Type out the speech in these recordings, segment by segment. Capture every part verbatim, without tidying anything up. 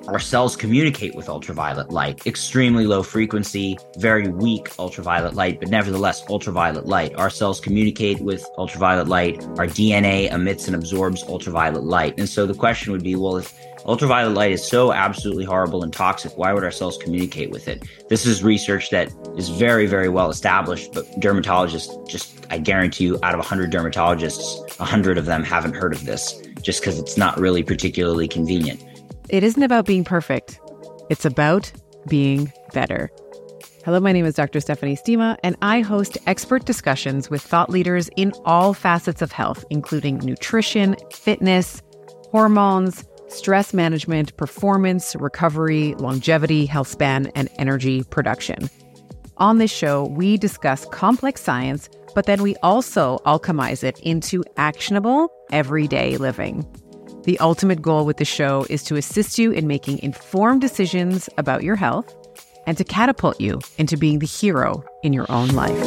Our cells communicate with ultraviolet light, extremely low frequency, very weak ultraviolet light, but nevertheless ultraviolet light. Our cells communicate with ultraviolet light. Our D N A emits and absorbs ultraviolet light. And so the question would be, well, if ultraviolet light is so absolutely horrible and toxic, why would our cells communicate with it? This is research that is very, very well established, but dermatologists, just, I guarantee you, out of one hundred dermatologists, one hundred of them haven't heard of this, just because it's not really particularly convenient. It isn't about being perfect. It's about being better. Hello, my name is Doctor Stephanie Estima, and I host expert discussions with thought leaders in all facets of health, including nutrition, fitness, hormones, stress management, performance, recovery, longevity, health span, and energy production. On this show, we discuss complex science, but then we also alchemize it into actionable, everyday living. The ultimate goal with the show is to assist you in making informed decisions about your health and to catapult you into being the hero in your own life.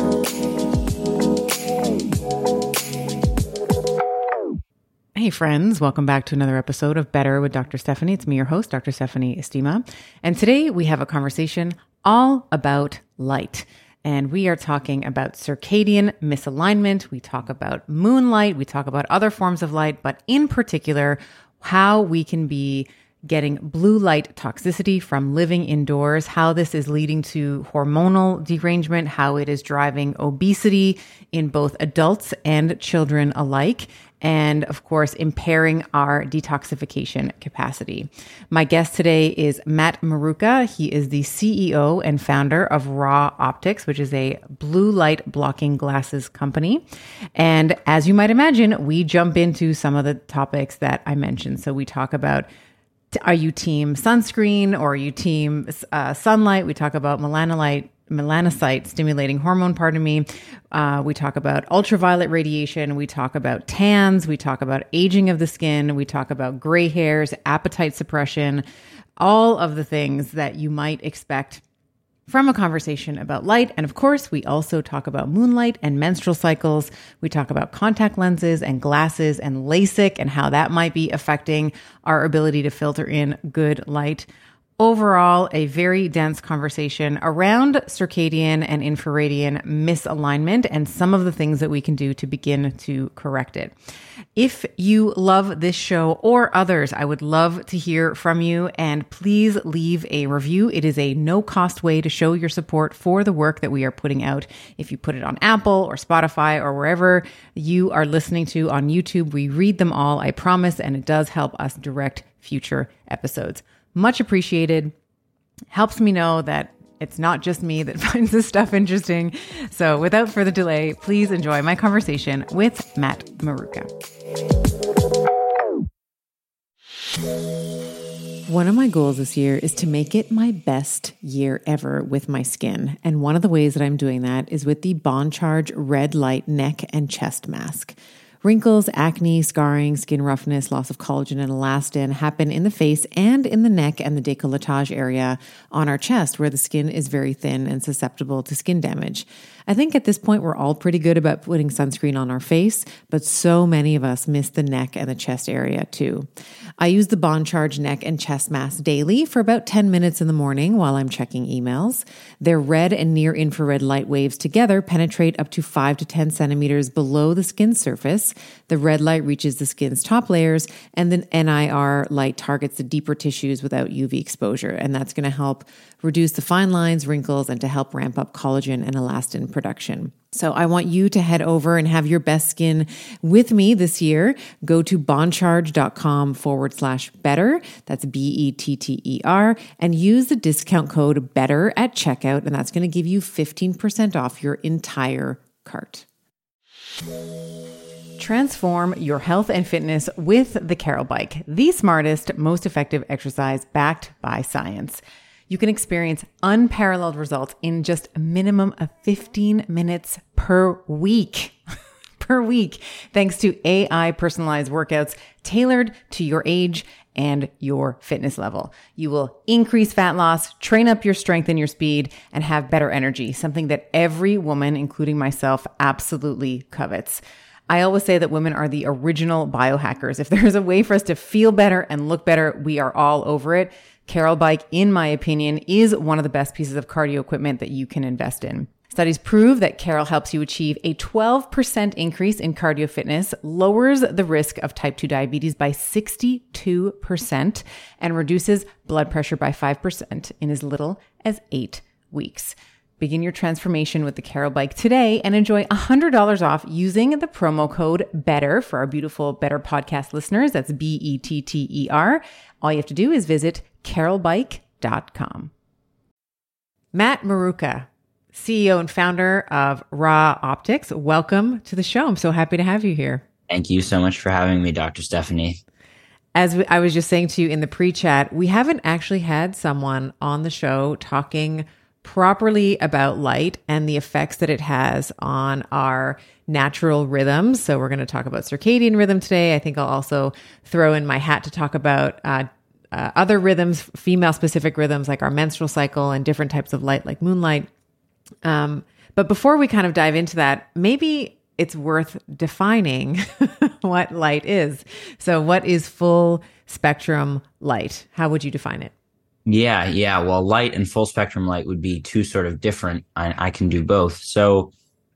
Hey friends, welcome back to another episode of Better with Doctor Stephanie. It's me, your host, Doctor Stephanie Estima. And today we have a conversation all about light. And we are talking about circadian misalignment. We talk about moonlight. We talk about other forms of light, but in particular, how we can be getting blue light toxicity from living indoors, how this is leading to hormonal derangement, how it is driving obesity in both adults and children alike, and of course, impairing our detoxification capacity. My guest today is Matt Maruca. He is the C E O and founder of Raw Optics, which is a blue light blocking glasses company. And as you might imagine, we jump into some of the topics that I mentioned. So we talk about, are you team sunscreen or are you team uh, sunlight? We talk about melanocyte, melanocyte stimulating hormone, pardon me. Uh, we talk about ultraviolet radiation. We talk about tans. We talk about aging of the skin. We talk about gray hairs, appetite suppression, all of the things that you might expect from a conversation about light. And of course, we also talk about moonlight and menstrual cycles. We talk about contact lenses and glasses and LASIK and how that might be affecting our ability to filter in good light. Overall, a very dense conversation around circadian and infraradian misalignment and some of the things that we can do to begin to correct it. If you love this show or others, I would love to hear from you, and please leave a review. It is a no-cost way to show your support for the work that we are putting out. If you put it on Apple or Spotify or wherever you are listening to on YouTube, we read them all, I promise, and it does help us direct future episodes. Much appreciated. Helps me know that it's not just me that finds this stuff interesting. So without further delay, please enjoy my conversation with Matt Maruca. One of my goals this year is to make it my best year ever with my skin. And one of the ways that I'm doing that is with the Bond Charge Red Light Neck and Chest Mask. Wrinkles, acne, scarring, skin roughness, loss of collagen and elastin happen in the face and in the neck and the décolletage area on our chest where the skin is very thin and susceptible to skin damage. I think at this point, we're all pretty good about putting sunscreen on our face, but so many of us miss the neck and the chest area too. I use the Bond Charge Neck and Chest Mask daily for about ten minutes in the morning while I'm checking emails. Their red and near infrared light waves together penetrate up to five to ten centimeters below the skin surface. The red light reaches the skin's top layers, and the N I R light targets the deeper tissues without U V exposure. And that's going to help reduce the fine lines, wrinkles, and to help ramp up collagen and elastin production. So I want you to head over and have your best skin with me this year. Go to bondcharge.com forward slash better. That's B E T T E R, and use the discount code BETTER at checkout. And that's going to give you fifteen percent off your entire cart. Transform your health and fitness with the Carol Bike, the smartest, most effective exercise backed by science. You can experience unparalleled results in just a minimum of fifteen minutes per week. per week, thanks to A I personalized workouts tailored to your age and your fitness level. You will increase fat loss, train up your strength and your speed, and have better energy, something that every woman, including myself, absolutely covets. I always say that women are the original biohackers. If there's a way for us to feel better and look better, we are all over it. Carol Bike, in my opinion, is one of the best pieces of cardio equipment that you can invest in. Studies prove that Carol helps you achieve a twelve percent increase in cardio fitness, lowers the risk of type two diabetes by sixty-two percent, and reduces blood pressure by five percent in as little as eight weeks. Begin your transformation with the Carol Bike today and enjoy one hundred dollars off using the promo code BETTER for our beautiful Better podcast listeners. That's B E T T E R. All you have to do is visit carol bike dot com. Matt Maruca, C E O and founder of Raw Optics. Welcome to the show. I'm so happy to have you here. Thank you so much for having me, Doctor Stephanie. As I was just saying to you in the pre-chat, we haven't actually had someone on the show talking properly about light and the effects that it has on our natural rhythms. So we're going to talk about circadian rhythm today. I think I'll also throw in my hat to talk about uh, uh, other rhythms, female-specific rhythms like our menstrual cycle and different types of light like moonlight. Um, but before we kind of dive into that, maybe it's worth defining what light is. So what is full spectrum light? How would you define it? Yeah, yeah. Well, light and full spectrum light would be two sort of different. I, I can do both. So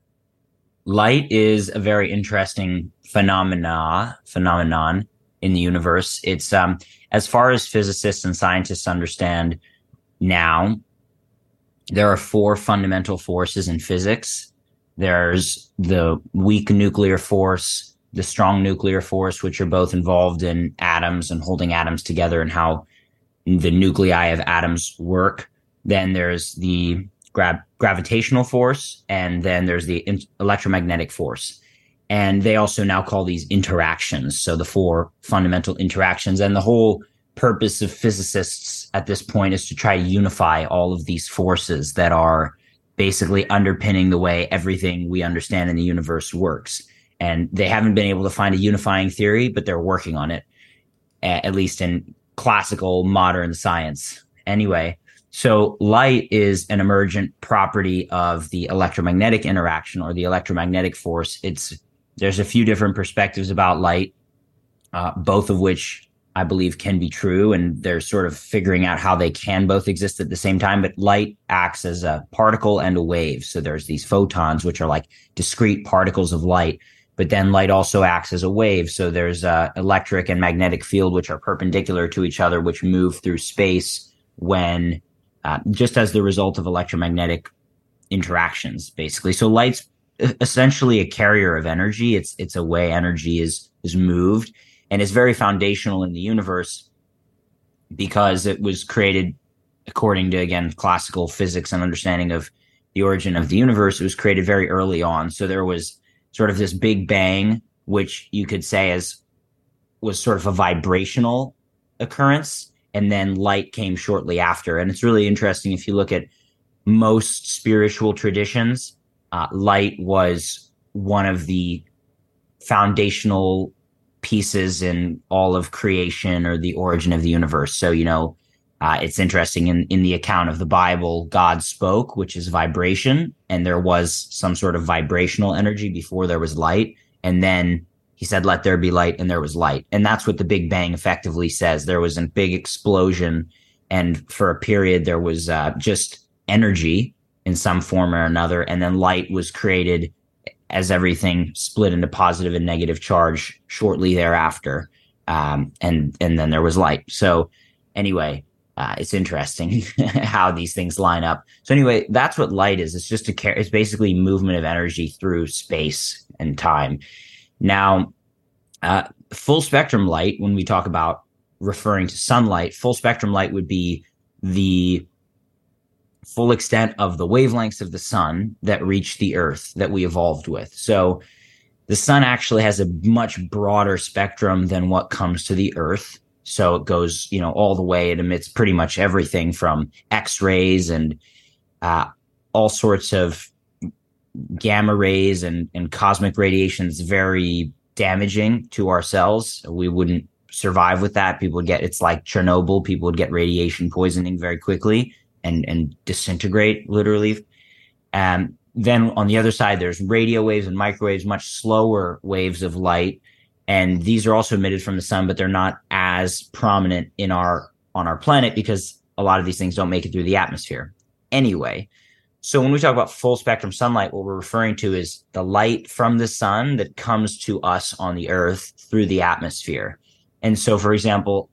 light is a very interesting phenomena, phenomenon in the universe. It's, um, as far as physicists and scientists understand now, there are four fundamental forces in physics. There's the weak nuclear force, the strong nuclear force, which are both involved in atoms and holding atoms together and how the nuclei of atoms work. Then there's the gra- gravitational force, and then there's the in- electromagnetic force. And they also now call these interactions. So the four fundamental interactions, and the whole purpose of physicists at this point is to try to unify all of these forces that are basically underpinning the way everything we understand in the universe works. And they haven't been able to find a unifying theory, but they're working on it, at least in classical modern science. Anyway, so light is an emergent property of the electromagnetic interaction or the electromagnetic force. It's there's a few different perspectives about light, uh, both of which I believe can be true, and they're sort of figuring out how they can both exist at the same time. But light acts as a particle and a wave. So there's these photons, which are like discrete particles of light. But then light also acts as a wave. So there's a electric and magnetic field, which are perpendicular to each other, which move through space when uh, just as the result of electromagnetic interactions, basically. So light's essentially a carrier of energy. It's it's a way energy is is moved, and it's very foundational in the universe because it was created according to, again, classical physics and understanding of the origin of the universe. It was created very early on. So there was sort of this big bang, which you could say as was sort of a vibrational occurrence, and then light came shortly after. And it's really interesting if you look at most spiritual traditions, uh, light was one of the foundational pieces in all of creation or the origin of the universe. So, you know, uh, it's interesting in, in the account of the Bible, God spoke, which is vibration, and there was some sort of vibrational energy before there was light. And then he said, let there be light, and there was light. And that's what the Big Bang effectively says. There was a big explosion, and for a period there was uh, just energy in some form or another. And then light was created as everything split into positive and negative charge shortly thereafter. Um, and, and then there was light. So anyway, Uh, it's interesting how these things line up. So anyway, that's what light is. It's just a car- it's basically movement of energy through space and time. Now, uh, full spectrum light, when we talk about referring to sunlight, full spectrum light would be the full extent of the wavelengths of the sun that reach the earth that we evolved with. So the sun actually has a much broader spectrum than what comes to the earth. So it goes, you know, all the way. It emits pretty much everything from X-rays and uh, all sorts of gamma rays and, and cosmic radiation. It's very damaging to our cells. We wouldn't survive with that. People would get, it's like Chernobyl. People would get radiation poisoning very quickly and, and disintegrate literally. Um, then on the other side, there's radio waves and microwaves, much slower waves of light. And these are also emitted from the sun, but they're not as prominent in our on our planet because a lot of these things don't make it through the atmosphere. Anyway, so when we talk about full spectrum sunlight, what we're referring to is the light from the sun that comes to us on the earth through the atmosphere. And so, for example,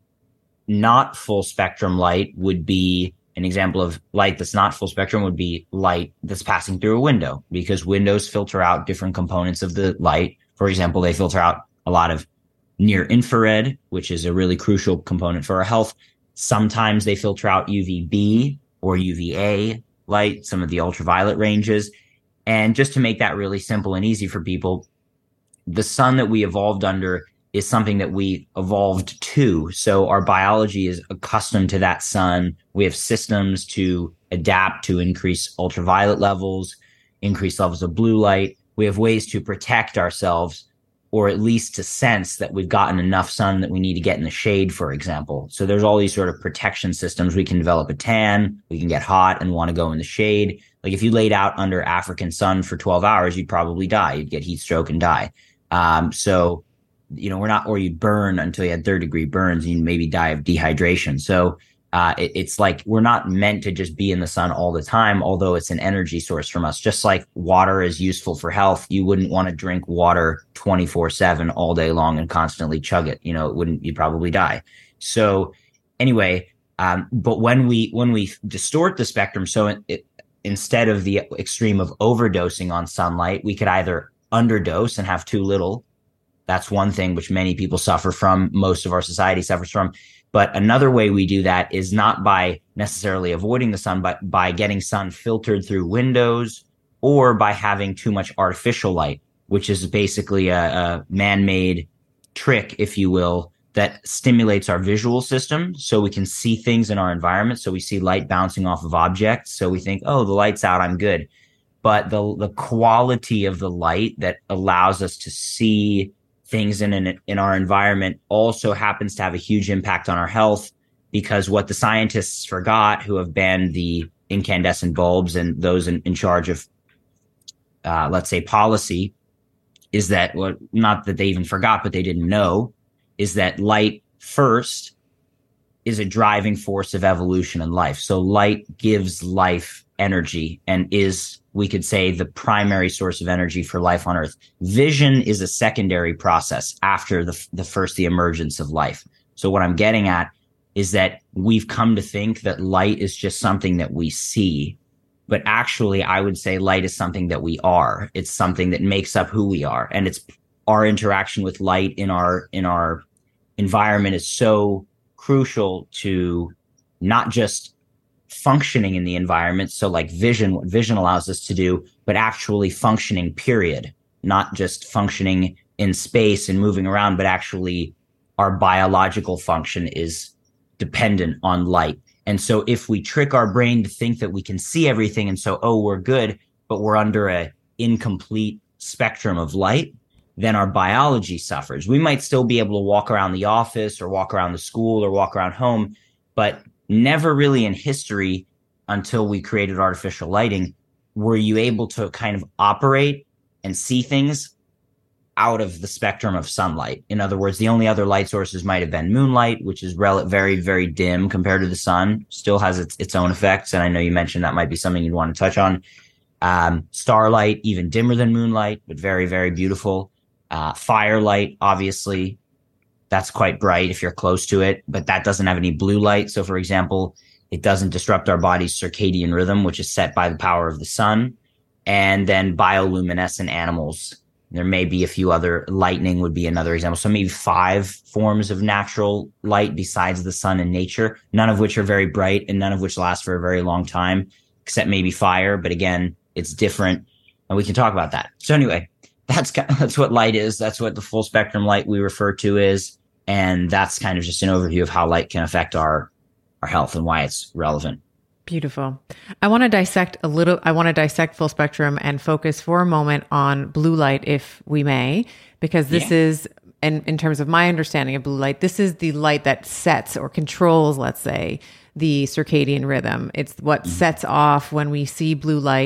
not full spectrum light would be an example of light that's not full spectrum would be light that's passing through a window, because windows filter out different components of the light. For example, they filter out a lot of near infrared, which is a really crucial component for our health. Sometimes they filter out U V B or U V A light, some of the ultraviolet ranges. And just to make that really simple and easy for people, the sun that we evolved under is something that we evolved to. So our biology is accustomed to that sun. We have systems to adapt to increase ultraviolet levels, increase levels of blue light. We have ways to protect ourselves, or at least to sense that we've gotten enough sun that we need to get in the shade, for example. So there's all these sort of protection systems. We can develop a tan, we can get hot and want to go in the shade. Like if you laid out under African sun for twelve hours, you'd probably die. You'd get heat stroke and die. Um, so, you know, we're not, or you'd burn until you had third degree burns and you'd maybe die of dehydration. So uh, it, it's like we're not meant to just be in the sun all the time, although it's an energy source from us. Just like water is useful for health, you wouldn't want to drink water twenty-four seven all day long and constantly chug it. You know, it wouldn't, you'd probably die. So anyway, um, but when we when we distort the spectrum, so it, it, instead of the extreme of overdosing on sunlight, we could either underdose and have too little. That's one thing which many people suffer from, most of our society suffers from. But another way we do that is not by necessarily avoiding the sun, but by getting sun filtered through windows, or by having too much artificial light, which is basically a, a man-made trick, if you will, that stimulates our visual system so we can see things in our environment. So we see light bouncing off of objects. So we think, oh, the light's out, I'm good. But the the quality of the light that allows us to see things in an, in our environment also happens to have a huge impact on our health, because what the scientists forgot, who have banned the incandescent bulbs and those in, in charge of, uh, let's say, policy, is that, well, not that they even forgot, but they didn't know, is that light first is a driving force of evolution and life. So light gives life energy and is, we could say, the primary source of energy for life on Earth. Vision is a secondary process after the, the first, the emergence of life. So what I'm getting at is that we've come to think that light is just something that we see. But actually, I would say light is something that we are. It's something that makes up who we are. And it's our interaction with light in our in our environment is so crucial to not just functioning in the environment. So like vision, what vision allows us to do, but actually functioning, period. Not just functioning in space and moving around, but actually our biological function is dependent on light. And so if we trick our brain to think that we can see everything and so, oh, we're good, but we're under a incomplete spectrum of light, then our biology suffers. We might still be able to walk around the office or walk around the school or walk around home, but never really in history, until we created artificial lighting, were you able to kind of operate and see things out of the spectrum of sunlight. In other words, the only other light sources might have been moonlight, which is rel- very, very dim compared to the sun, still has its, its own effects. And I know you mentioned that might be something you'd want to touch on. Um, starlight, even dimmer than moonlight, but very, very beautiful. Uh, firelight, obviously, that's quite bright if you're close to it, but that doesn't have any blue light. So, for example, it doesn't disrupt our body's circadian rhythm, which is set by the power of the sun. And then bioluminescent animals. There may be a few other, lightning would be another example. So maybe five forms of natural light besides the sun in nature, none of which are very bright and none of which last for a very long time, except maybe fire. But again, it's different, and we can talk about that. So anyway, that's that's what light is. That's what the full spectrum light we refer to is. And that's kind of just an overview of how light can affect our, our health and why it's relevant. Beautiful. I want to dissect a little, I want to dissect full spectrum and focus for a moment on blue light, if we may, because this yeah. is, and in terms of my understanding of blue light, this is the light that sets or controls, let's say, the circadian rhythm. It's what mm-hmm. sets off when we see blue light.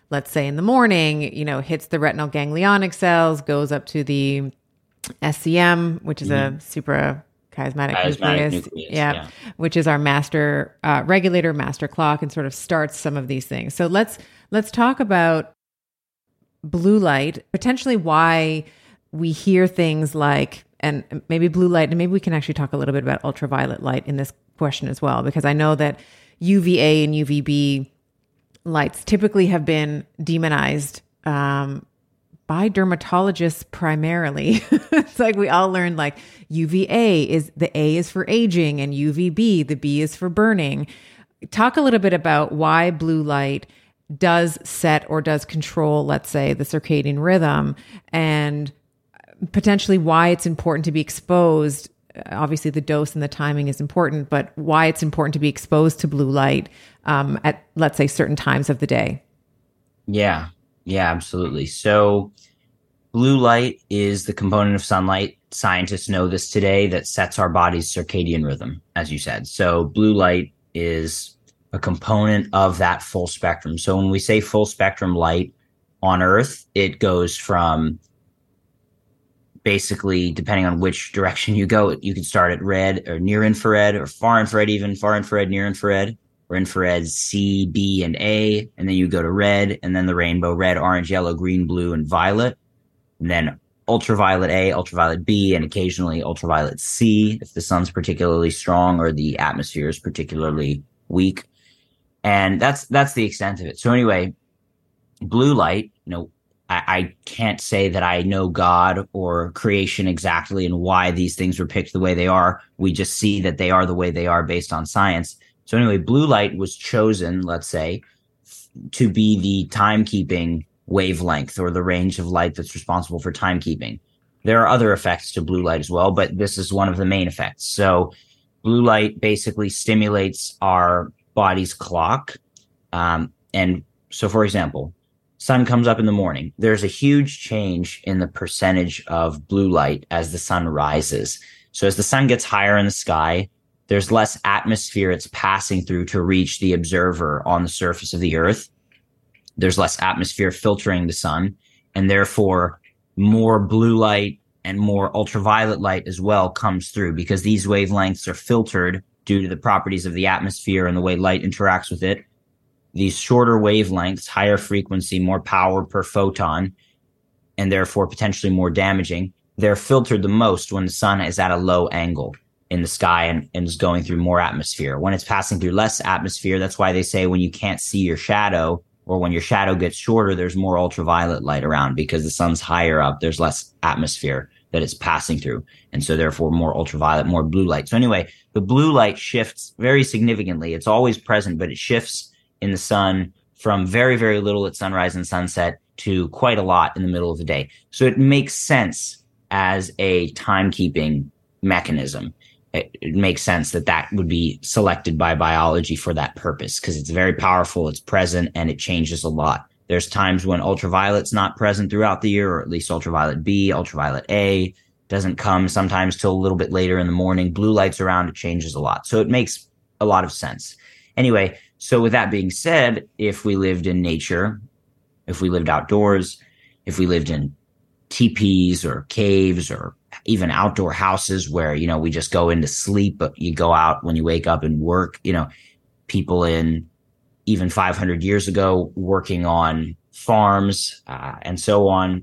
let's say in the morning, you know, hits the retinal ganglionic cells, goes up to the S C M, which is mm-hmm. a supra chiasmatic, chiasmatic nucleus, nucleus yeah, yeah, which is our master uh, regulator, master clock, and sort of starts some of these things. So let's let's talk about blue light, potentially why we hear things like, and maybe blue light, and maybe we can actually talk a little bit about ultraviolet light in this question as well, because I know that U V A and U V B lights typically have been demonized um, by dermatologists primarily. It's like we all learned like U V A is, the A is for aging, and U V B, the B is for burning. Talk a little bit about why blue light does set or does control, let's say, the circadian rhythm, and potentially why it's important to be exposed. Obviously, the dose and the timing is important, but why it's important to be exposed to blue light um, at, let's say, certain times of the day. Yeah, yeah, absolutely. So blue light is the component of sunlight. Scientists know this today, that sets our body's circadian rhythm, as you said. So blue light is a component of that full spectrum. So when we say full spectrum light on Earth, it goes from basically, depending on which direction you go, you can start at red or near infrared or far infrared, even far infrared, near infrared, or infrared C, B, and A. And then you go to red, and then the rainbow: red, orange, yellow, green, blue, and violet. And then ultraviolet A, ultraviolet B, and occasionally ultraviolet C if the sun's particularly strong or the atmosphere is particularly weak. And that's that's the extent of it. So anyway, blue light, you know, I, I can't say that I know God or creation exactly and why these things were picked the way they are. We just see that they are the way they are based on science. So anyway, blue light was chosen, let's say, to be the timekeeping wavelength, or the range of light that's responsible for timekeeping. There are other effects to blue light as well, but this is one of the main effects. So blue light basically stimulates our body's clock. Um, and so, for example, sun comes up in the morning. There's a huge change in the percentage of blue light as the sun rises. So as the sun gets higher in the sky, there's less atmosphere it's passing through to reach the observer on the surface of the Earth. There's less atmosphere filtering the sun, and therefore more blue light and more ultraviolet light as well comes through, because these wavelengths are filtered due to the properties of the atmosphere and the way light interacts with it. These shorter wavelengths, higher frequency, more power per photon, and therefore potentially more damaging, they're filtered the most when the sun is at a low angle in the sky and, and is going through more atmosphere. When it's passing through less atmosphere, that's why they say when you can't see your shadow, or when your shadow gets shorter, there's more ultraviolet light around, because the sun's higher up, there's less atmosphere that it's passing through. And so therefore more ultraviolet, more blue light. So anyway, the blue light shifts very significantly. It's always present, but it shifts in the sun from very, very little at sunrise and sunset to quite a lot in the middle of the day. So it makes sense as a timekeeping mechanism. It, it makes sense that that would be selected by biology for that purpose, because it's very powerful, it's present, and it changes a lot. There's times when ultraviolet's not present throughout the year, or at least ultraviolet B, ultraviolet A doesn't come sometimes till a little bit later in the morning. Blue light's around, it changes a lot. So it makes a lot of sense. Anyway, so with that being said, if we lived in nature, if we lived outdoors, if we lived in teepees or caves or even outdoor houses where, you know, we just go into sleep, but you go out when you wake up and work, you know, people in even five hundred years ago working on farms uh, and so on,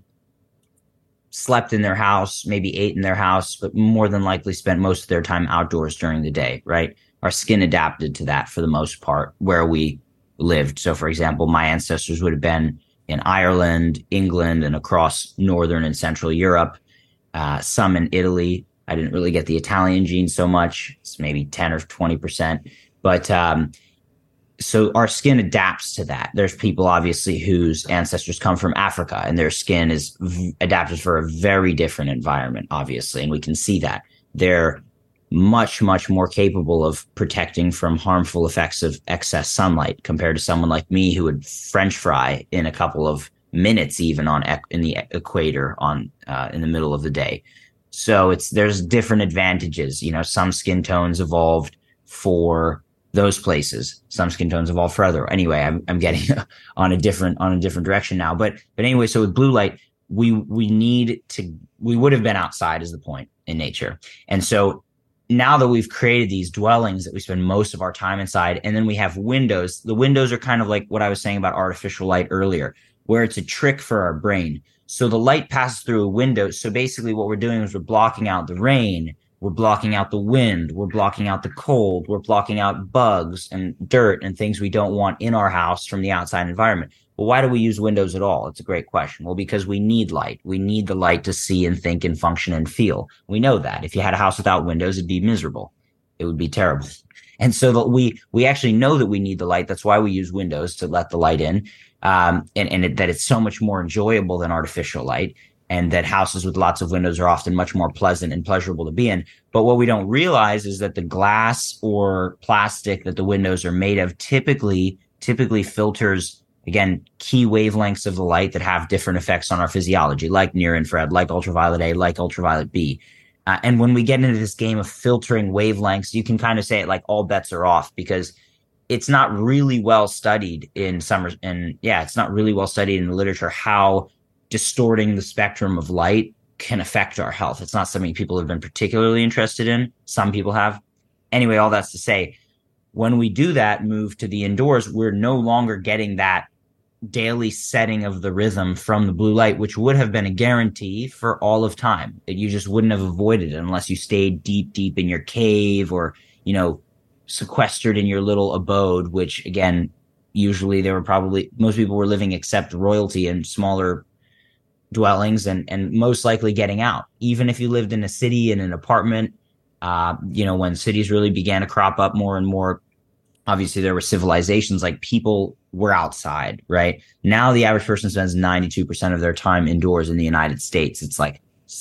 slept in their house, maybe ate in their house, but more than likely spent most of their time outdoors during the day, right? Our skin adapted to that for the most part where we lived. So, for example, my ancestors would have been in Ireland, England, and across northern and central Europe, uh, some in Italy. I didn't really get the Italian gene so much. It's maybe ten or twenty percent. But um, so our skin adapts to that. There's people, obviously, whose ancestors come from Africa, and their skin is v- adapted for a very different environment, obviously. And we can see that. They're much, much more capable of protecting from harmful effects of excess sunlight compared to someone like me who would French fry in a couple of minutes, even on e- in the equator on uh, in the middle of the day. So it's there's different advantages. You know, some skin tones evolved for those places. Some skin tones evolve further. Anyway, I'm I'm getting on a different on a different direction now. But but anyway, so with blue light, we we need to we would have been outside is the point in nature. And so now that we've created these dwellings that we spend most of our time inside, and then we have windows, the windows are kind of like what I was saying about artificial light earlier, where it's a trick for our brain. So the light passes through a window. So basically what we're doing is we're blocking out the rain, we're blocking out the wind, we're blocking out the cold, we're blocking out bugs and dirt and things we don't want in our house from the outside environment. Well, why do we use windows at all? It's a great question. Well, because we need light. We need the light to see and think and function and feel. We know that. If you had a house without windows, it'd be miserable. It would be terrible. And so that we we actually know that we need the light. That's why we use windows, to let the light in, um, and, and it, that it's so much more enjoyable than artificial light, and that houses with lots of windows are often much more pleasant and pleasurable to be in. But what we don't realize is that the glass or plastic that the windows are made of typically typically filters, again, key wavelengths of the light that have different effects on our physiology, like near infrared, like ultraviolet A, like ultraviolet B. Uh, and when we get into this game of filtering wavelengths, you can kind of say it like all bets are off, because it's not really well studied in some, and yeah, it's not really well studied in the literature how distorting the spectrum of light can affect our health. It's not something people have been particularly interested in. Some people have. Anyway, all that's to say, when we do that move to the indoors, we're no longer getting that daily setting of the rhythm from the blue light, which would have been a guarantee for all of time. That you just wouldn't have avoided it unless you stayed deep, deep in your cave, or, you know, sequestered in your little abode, which again, usually there were probably, most people were living except royalty in smaller dwellings, and, and most likely getting out. Even if you lived in a city, in an apartment, uh, you know, when cities really began to crop up more and more, obviously there were civilizations, like people were outside, right? Now the average person spends ninety-two percent of their time indoors in the United States. It's like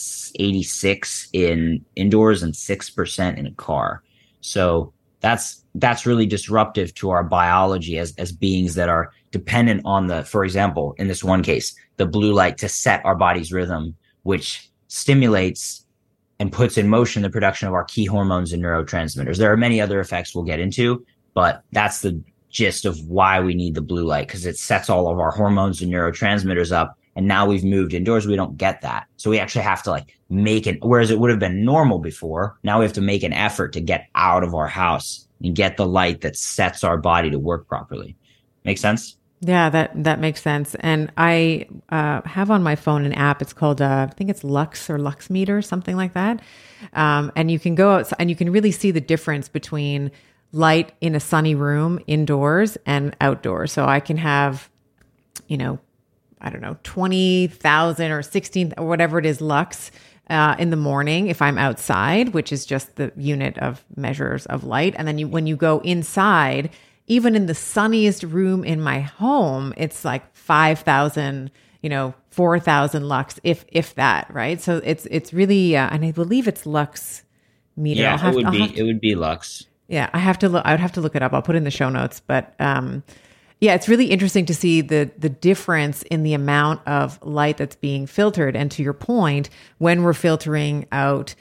eighty-six in indoors and six percent in a car. So that's that's really disruptive to our biology as as beings that are dependent on the, for example, in this one case, the blue light to set our body's rhythm, which stimulates and puts in motion the production of our key hormones and neurotransmitters. There are many other effects we'll get into, but that's the gist of why we need the blue light, because it sets all of our hormones and neurotransmitters up. And now we've moved indoors, we don't get that. So we actually have to like make it, whereas it would have been normal before, now we have to make an effort to get out of our house and get the light that sets our body to work properly. Make sense? Yeah, that, that makes sense. And I uh, have on my phone an app. It's called, uh, I think it's Lux or Lux Meter, something like that. Um, and you can go outside and you can really see the difference between light in a sunny room indoors and outdoors. So I can have, you know, I don't know, twenty thousand or sixteen or whatever it is, lux uh, in the morning if I'm outside, which is just the unit of measures of light. And then you, when you go inside, even in the sunniest room in my home, it's like five thousand, you know, four thousand lux, if, if that, right? So it's, it's really, uh, and I believe it's Lux Meter. Yeah, I'll have, it would I'll be, have to, it would be Lux. Yeah, I have to look, I would have to look it up. I'll put it in the show notes, but, um, yeah, it's really interesting to see the the difference in the amount of light that's being filtered. And to your point, when we're filtering out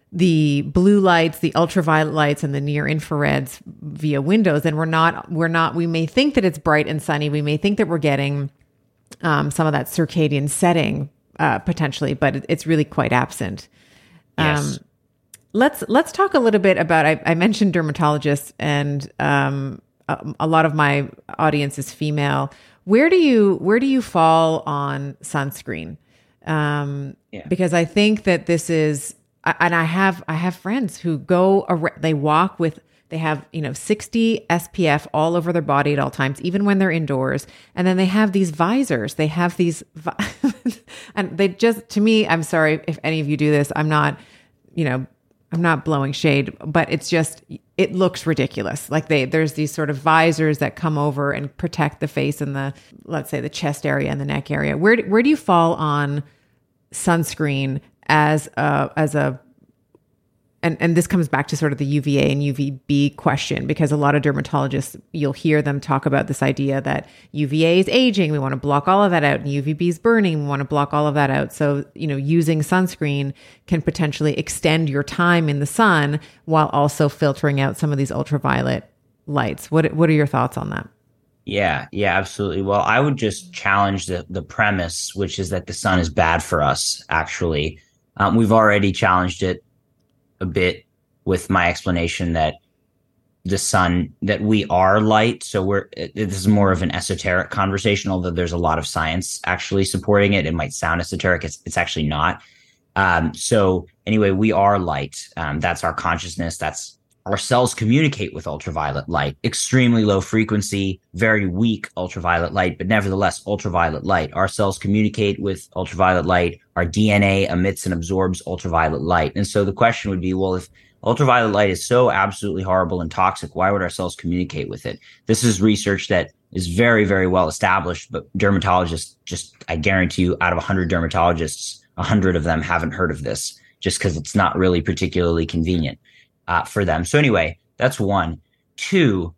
the blue lights, the ultraviolet lights, and the near infrareds via windows, then we're not, we're not, we may think that it's bright and sunny. We may think that we're getting um, some of that circadian setting uh, potentially, but it, it's really quite absent. Yes. Um, let's, let's talk a little bit about, I, I mentioned dermatologists, and um, a, a lot of my audience is female. Where do you, where do you fall on sunscreen? Um, Yeah. Because I think that this is, and I have, I have friends who go, ar- they walk with, they have, you know, sixty S P F all over their body at all times, even when they're indoors. And then they have these visors, they have these, vi- and they just, to me, I'm sorry if any of you do this. I'm not, you know, I'm not blowing shade, but it's just, it looks ridiculous. Like they, there's these sort of visors that come over and protect the face and the, let's say the chest area and the neck area. Where, where do you fall on sunscreen as a, as a, and, and this comes back to sort of the U V A and U V B question, because a lot of dermatologists, you'll hear them talk about this idea that U V A is aging. We want to block all of that out, and U V B is burning. We want to block all of that out. So, you know, using sunscreen can potentially extend your time in the sun while also filtering out some of these ultraviolet lights. What what are your thoughts on that? Yeah, yeah, absolutely. Well, I would just challenge the the premise, which is that the sun is bad for us, actually. Um, we've already challenged it a bit with my explanation that the sun, that we are light. So we're, it, this is more of an esoteric conversation, although there's a lot of science actually supporting it. It might sound esoteric. It's, it's actually not. Um, so anyway, we are light. Um, that's our consciousness. That's our cells communicate with ultraviolet light, extremely low frequency, very weak ultraviolet light, but nevertheless ultraviolet light. Our cells communicate with ultraviolet light. Our D N A emits and absorbs ultraviolet light. And so the question would be, well, if ultraviolet light is so absolutely horrible and toxic, why would our cells communicate with it? This is research that is very, very well established, but dermatologists, just, I guarantee you, out of one hundred dermatologists, one hundred of them haven't heard of this, just because it's not really particularly convenient uh, for them. So anyway, that's one. Two,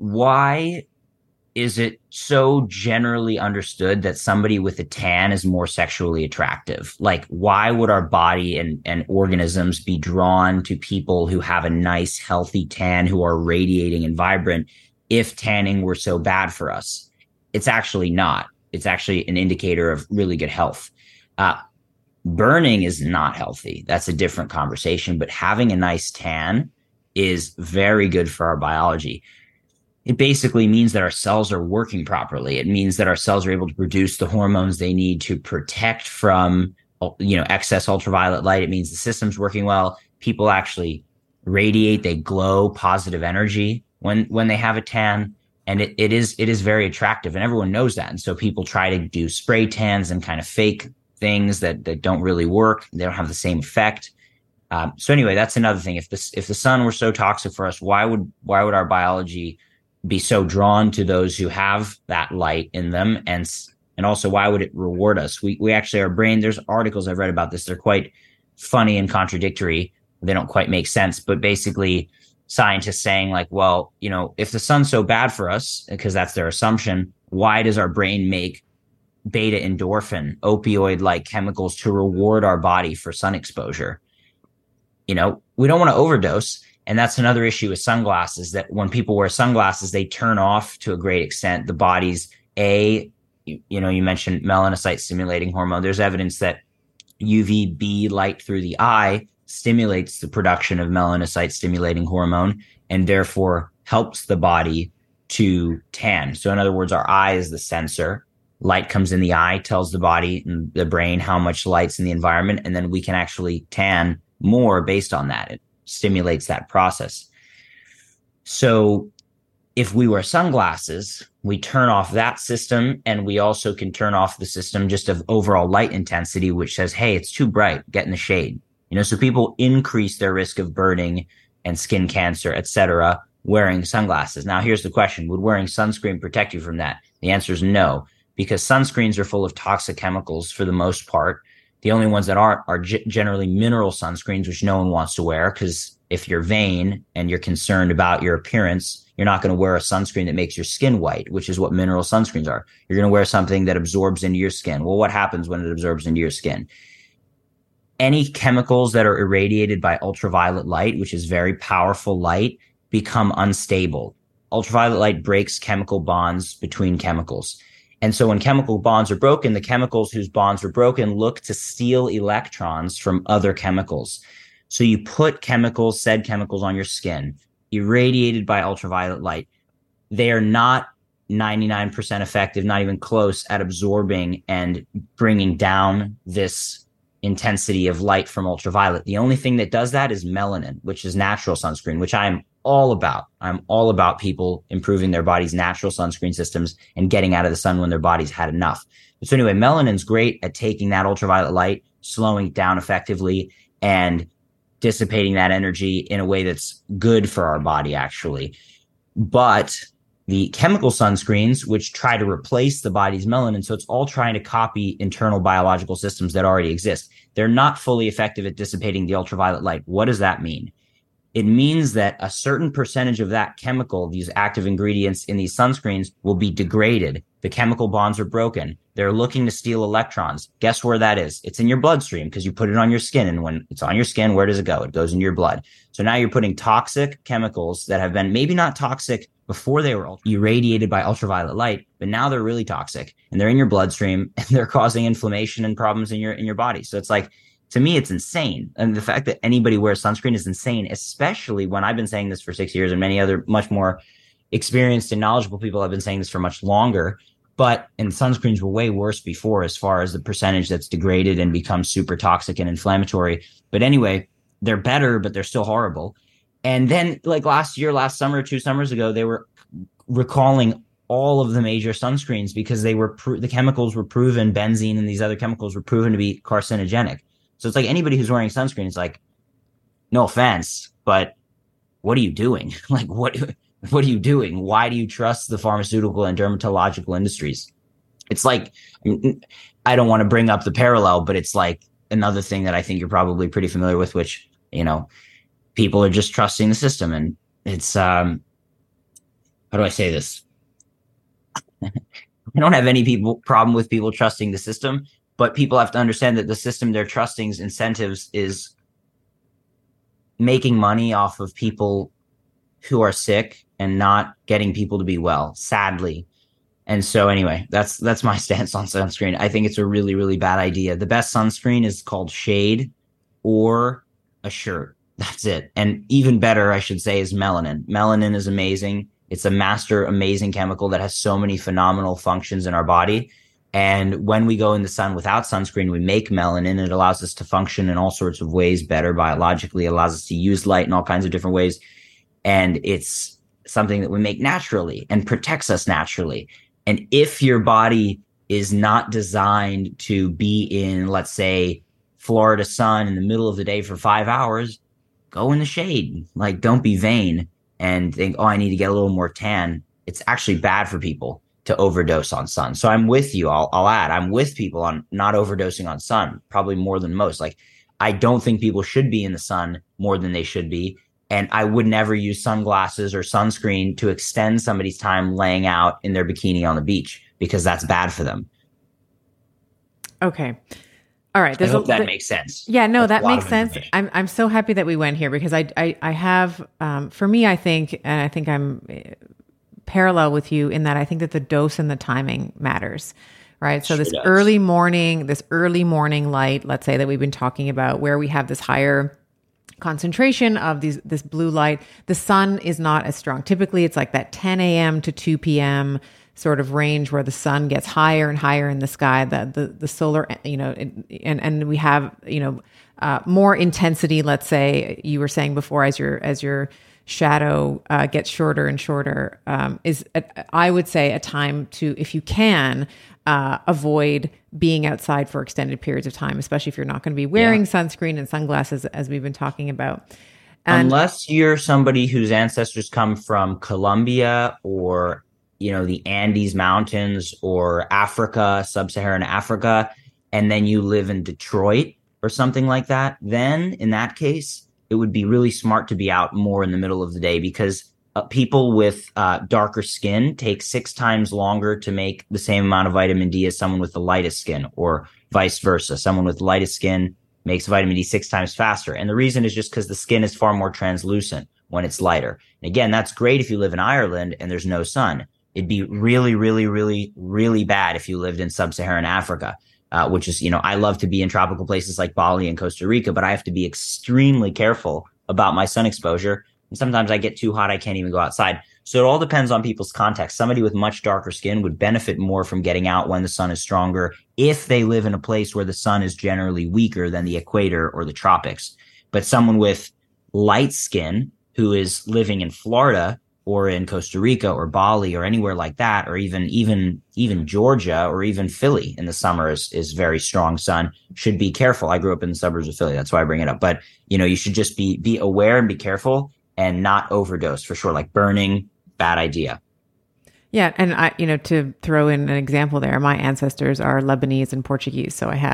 why is it so generally understood that somebody with a tan is more sexually attractive? Like, why would our body and, and organisms be drawn to people who have a nice, healthy tan, who are radiating and vibrant, if tanning were so bad for us? It's actually not. It's actually an indicator of really good health. Uh, burning is not healthy. That's a different conversation. But having a nice tan is very good for our biology. It basically means that our cells are working properly. It means that our cells are able to produce the hormones they need to protect from, you know, excess ultraviolet light. It means the system's working well. People actually radiate, they glow positive energy when, when they have a tan. And it, it is, it is very attractive, and everyone knows that. And so people try to do spray tans and kind of fake things that, that don't really work. They don't have the same effect. Um, so anyway, that's another thing. If this, if the sun were so toxic for us, why would, why would our biology be so drawn to those who have that light in them? And and also, why would it reward us? We we actually, our brain, there's articles I've read about this. They're quite funny and contradictory. They don't quite make sense. But basically, scientists saying like, well, you know, if the sun's so bad for us, because that's their assumption, why does our brain make beta endorphin, opioid-like chemicals to reward our body for sun exposure? You know, we don't want to overdose. And that's another issue with sunglasses, that when people wear sunglasses, they turn off to a great extent the body's a, you, you know, you mentioned melanocyte stimulating hormone. There's evidence that U V B light through the eye stimulates the production of melanocyte stimulating hormone and therefore helps the body to tan. So in other words, our eye is the sensor. Light comes in the eye, tells the body and the brain how much light's in the environment, and then we can actually tan more based on that. It stimulates that process. So if we wear sunglasses, we turn off that system, and we also can turn off the system just of overall light intensity, which says, hey, it's too bright, get in the shade. You know, so people increase their risk of burning and skin cancer, et cetera, wearing sunglasses. Now, here's the question. Would wearing sunscreen protect you from that? The answer is no, because sunscreens are full of toxic chemicals for the most part. The only ones that aren't are g- generally mineral sunscreens, which no one wants to wear, because if you're vain and you're concerned about your appearance, you're not going to wear a sunscreen that makes your skin white, which is what mineral sunscreens are. You're going to wear something that absorbs into your skin. Well, what happens when it absorbs into your skin? Any chemicals that are irradiated by ultraviolet light, which is very powerful light, become unstable. Ultraviolet light breaks chemical bonds between chemicals. And so when chemical bonds are broken, the chemicals whose bonds were broken look to steal electrons from other chemicals. So you put chemicals, said chemicals, on your skin, irradiated by ultraviolet light. They are not ninety-nine percent effective, not even close, at absorbing and bringing down this intensity of light from ultraviolet. The only thing that does that is melanin, which is natural sunscreen, which I'm all about. I'm all about people improving their body's natural sunscreen systems and getting out of the sun when their body's had enough. But so anyway, melanin's great at taking that ultraviolet light, slowing it down effectively, and dissipating that energy in a way that's good for our body, actually. But the chemical sunscreens, which try to replace the body's melanin, so it's all trying to copy internal biological systems that already exist. They're not fully effective at dissipating the ultraviolet light. What does that mean? it means that a certain percentage of that chemical, these active ingredients in these sunscreens, will be degraded. The chemical bonds are broken. They're looking to steal electrons. Guess where that is? It's in your bloodstream because you put it on your skin. And when it's on your skin, where does it go? It goes into your blood. So now you're putting toxic chemicals that have been maybe not toxic before they were irradiated by ultraviolet light, but now they're really toxic and they're in your bloodstream and they're causing inflammation and problems in your, in your body. So it's like, to me, it's insane. And the fact that anybody wears sunscreen is insane, especially when I've been saying this for six years and many other much more experienced and knowledgeable people have been saying this for much longer. But, and sunscreens were way worse before as far as the percentage that's degraded and becomes super toxic and inflammatory. But anyway, they're better, but they're still horrible. And then like last year, last summer, two summers ago, they were recalling all of the major sunscreens because they were, pro- the chemicals were proven, benzene and these other chemicals were proven to be carcinogenic. So it's like anybody who's wearing sunscreen is like, no offense, but what are you doing? Like, what, what are you doing? Why do you trust the pharmaceutical and dermatological industries? It's like, I don't want to bring up the parallel, but it's like another thing that I think you're probably pretty familiar with, which, you know, people are just trusting the system. And it's, um, how do I say this? I don't have any people problem with people trusting the system. But people have to understand that the system they're trusting's incentives is making money off of people who are sick and not getting people to be well, sadly. And so anyway, that's that's my stance on sunscreen. I think it's a really, really bad idea. The best sunscreen is called shade or a shirt. That's it. And even better, I should say, is melanin. Melanin is amazing. It's a master, amazing chemical that has so many phenomenal functions in our body. And when we go in the sun without sunscreen, we make melanin. It allows us to function in all sorts of ways better biologically. It allows us to use light in all kinds of different ways. And it's something that we make naturally and protects us naturally. And if your body is not designed to be in, let's say, Florida sun in the middle of the day for five hours, go in the shade. Like, don't be vain and think, oh, I need to get a little more tan. It's actually bad for people to overdose on sun. So I'm with you. I'll, I'll add, I'm with people on not overdosing on sun, probably more than most. Like, I don't think people should be in the sun more than they should be. And I would never use sunglasses or sunscreen to extend somebody's time laying out in their bikini on the beach because that's bad for them. Okay. All right. I hope a, that th- makes sense. Yeah, no, That's that makes sense. I'm I'm so happy that we went here because I I, I have, um, for me, I think, and I think I'm parallel with you in that I think that the dose and the timing matters, right? So sure this does. early morning, this early morning light, let's say that we've been talking about where we have this higher concentration of these, this blue light, the sun is not as strong. Typically it's like that ten a.m. to two p.m. sort of range where the sun gets higher and higher in the sky, the, the, the solar, you know, and, and we have, you know, uh, more intensity, let's say you were saying before, as your, as your, shadow uh, gets shorter and shorter, um, is, a, I would say, a time to, if you can, uh, avoid being outside for extended periods of time, especially if you're not going to be wearing yeah. sunscreen and sunglasses, as we've been talking about. And unless you're somebody whose ancestors come from Colombia or, you know, the Andes Mountains or Africa, sub-Saharan Africa, and then you live in Detroit or something like that, then in that case, it would be really smart to be out more in the middle of the day because uh, people with uh, darker skin take six times longer to make the same amount of vitamin D as someone with the lightest skin, or vice versa. Someone with the lightest skin makes vitamin D six times faster. And the reason is just because the skin is far more translucent when it's lighter. And again, that's great if you live in Ireland and there's no sun. It'd be really, really, really, really bad if you lived in sub-Saharan Africa. Uh, which is, you know, I love to be in tropical places like Bali and Costa Rica, but I have to be extremely careful about my sun exposure. And sometimes I get too hot, I can't even go outside. So it all depends on people's context. Somebody with much darker skin would benefit more from getting out when the sun is stronger if they live in a place where the sun is generally weaker than the equator or the tropics. But someone with light skin who is living in Florida or in Costa Rica or Bali or anywhere like that, or even even even Georgia or even Philly in the summer is, is very strong sun, should be careful. I grew up in the suburbs of Philly. That's why I bring it up. But, you know, you should just be be aware and be careful and not overdose for sure. Like burning, bad idea. Yeah. And I, you know, to throw in an example there, my ancestors are Lebanese and Portuguese. So I have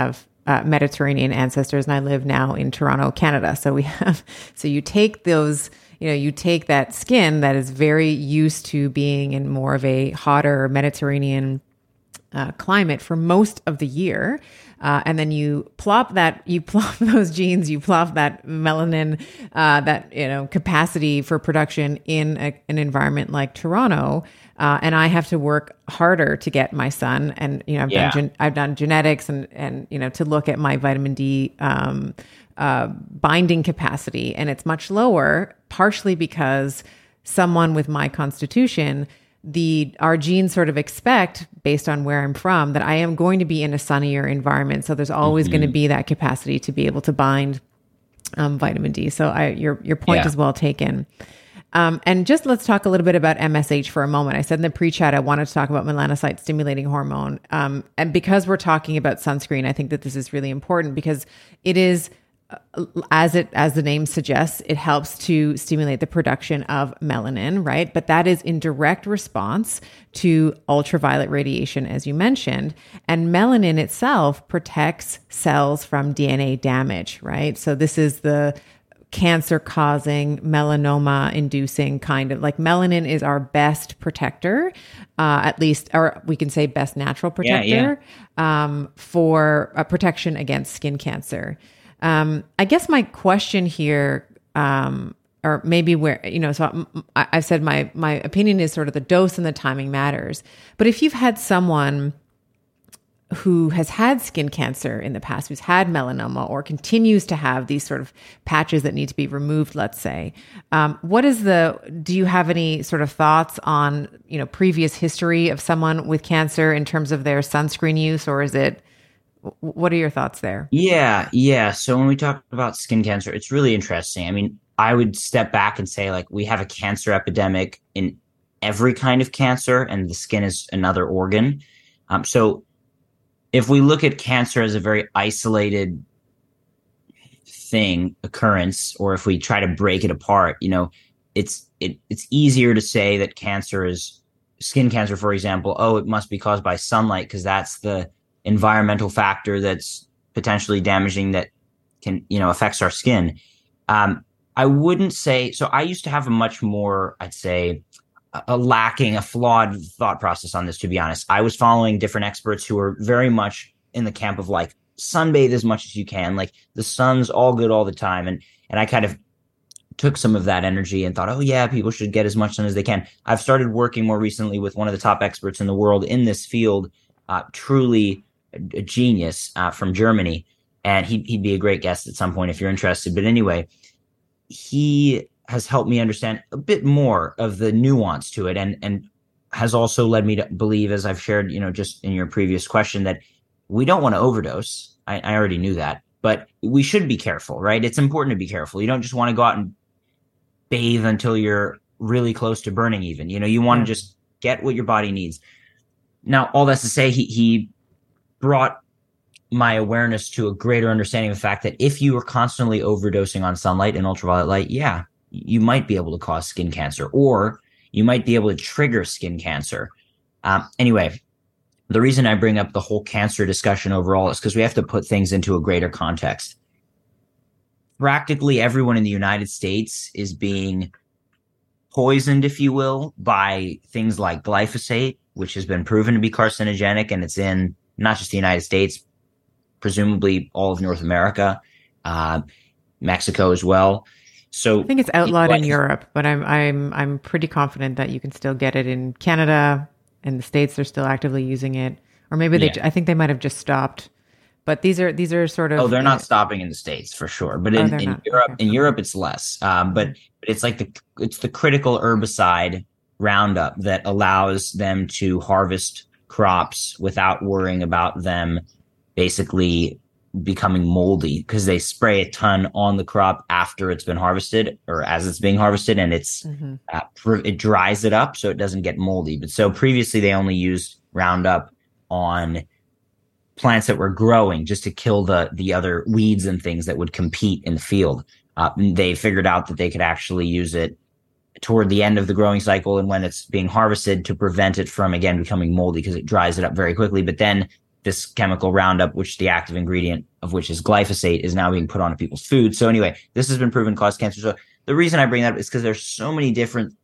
uh, Mediterranean ancestors, and I live now in Toronto, Canada. So we have, so you take those, you know, you take that skin that is very used to being in more of a hotter Mediterranean uh, climate for most of the year. Uh, and then you plop that, you plop those genes, you plop that melanin, uh, that, you know, capacity for production in a, an environment like Toronto. Uh, and I have to work harder to get my son. And, you know, I've Yeah. done, gen- I've done genetics and, and, you know, to look at my vitamin D, um, uh, binding capacity. And it's much lower, partially because someone with my constitution, the our genes sort of expect, based on where I'm from, that I am going to be in a sunnier environment. So there's always mm-hmm. going to be that capacity to be able to bind um, vitamin D. So I, your your point Yeah. is well taken. Um, and just let's talk a little bit about M S H for a moment. I said in the pre-chat I wanted to talk about melanocyte stimulating hormone. Um, and because we're talking about sunscreen, I think that this is really important because it is, as it as the name suggests, it helps to stimulate the production of melanin, right? But that is in direct response to ultraviolet radiation, as you mentioned. And melanin itself protects cells from D N A damage, right? So this is the cancer-causing, melanoma-inducing kind of, like, melanin is our best protector, uh, at least, or we can say best natural protector, yeah, yeah. Um, for a protection against skin cancer. Um, I guess my question here, um, or maybe where, you know, so I, I've said my, my opinion is sort of the dose and the timing matters. But if you've had someone who has had skin cancer in the past, who's had melanoma or continues to have these sort of patches that need to be removed, let's say, um, what is the, do you have any sort of thoughts on, you know, previous history of someone with cancer in terms of their sunscreen use, or is it, what are your thoughts there? Yeah, yeah. So when we talk about skin cancer, it's really interesting. I mean, I would step back and say, like, we have a cancer epidemic in every kind of cancer, and the skin is another organ. Um, so if we look at cancer as a very isolated thing, occurrence, or if we try to break it apart, you know, it's it, it's easier to say that cancer is skin cancer, for example. Oh, it must be caused by sunlight because that's the environmental factor that's potentially damaging that can, you know, affects our skin. Um, I wouldn't say, so I used to have a much more, I'd say, a, a lacking, a flawed thought process on this, to be honest. I was following different experts who were very much in the camp of, like, sunbathe as much as you can. Like, the sun's all good all the time. And, and I kind of took some of that energy and thought, oh yeah, people should get as much sun as they can. I've started working more recently with one of the top experts in the world in this field, uh, truly a genius uh, from Germany, and he'd, he'd be a great guest at some point if you're interested. But anyway, he has helped me understand a bit more of the nuance to it, and and has also led me to believe, as I've shared, you know, just in your previous question, that we don't want to overdose. I, I already knew that, but we should be careful, right? It's important to be careful. You don't just want to go out and bathe until you're really close to burning even. You know, you want to yeah. just get what your body needs. Now, all that's to say, he he brought my awareness to a greater understanding of the fact that if you are constantly overdosing on sunlight and ultraviolet light, yeah, you might be able to cause skin cancer, or you might be able to trigger skin cancer. Um, anyway, the reason I bring up the whole cancer discussion overall is because we have to put things into a greater context. Practically everyone in the United States is being poisoned, if you will, by things like glyphosate, which has been proven to be carcinogenic, and it's in not just the United States, presumably all of North America, uh, Mexico as well. So I think it's outlawed in Europe, but I'm I'm I'm pretty confident that you can still get it in Canada, and the States are still actively using it, or maybe they. Yeah. I think they might have just stopped. But these are these are sort of. Oh, they're not know, stopping in the States for sure, but in, oh, in Europe, okay. in Europe it's less. Um, but but it's like the it's the critical herbicide Roundup that allows them to harvest crops without worrying about them basically becoming moldy, because they spray a ton on the crop after it's been harvested or as it's being harvested, and it's mm-hmm. uh, it dries it up so it doesn't get moldy. But so previously they only used Roundup on plants that were growing just to kill the the other weeds and things that would compete in the field. Uh, they figured out that they could actually use it toward the end of the growing cycle and when it's being harvested to prevent it from, again, becoming moldy, because it dries it up very quickly. But then this chemical Roundup, which the active ingredient of which is glyphosate, is now being put onto people's food. So anyway, this has been proven to cause cancer. So the reason I bring that up is because there's so many different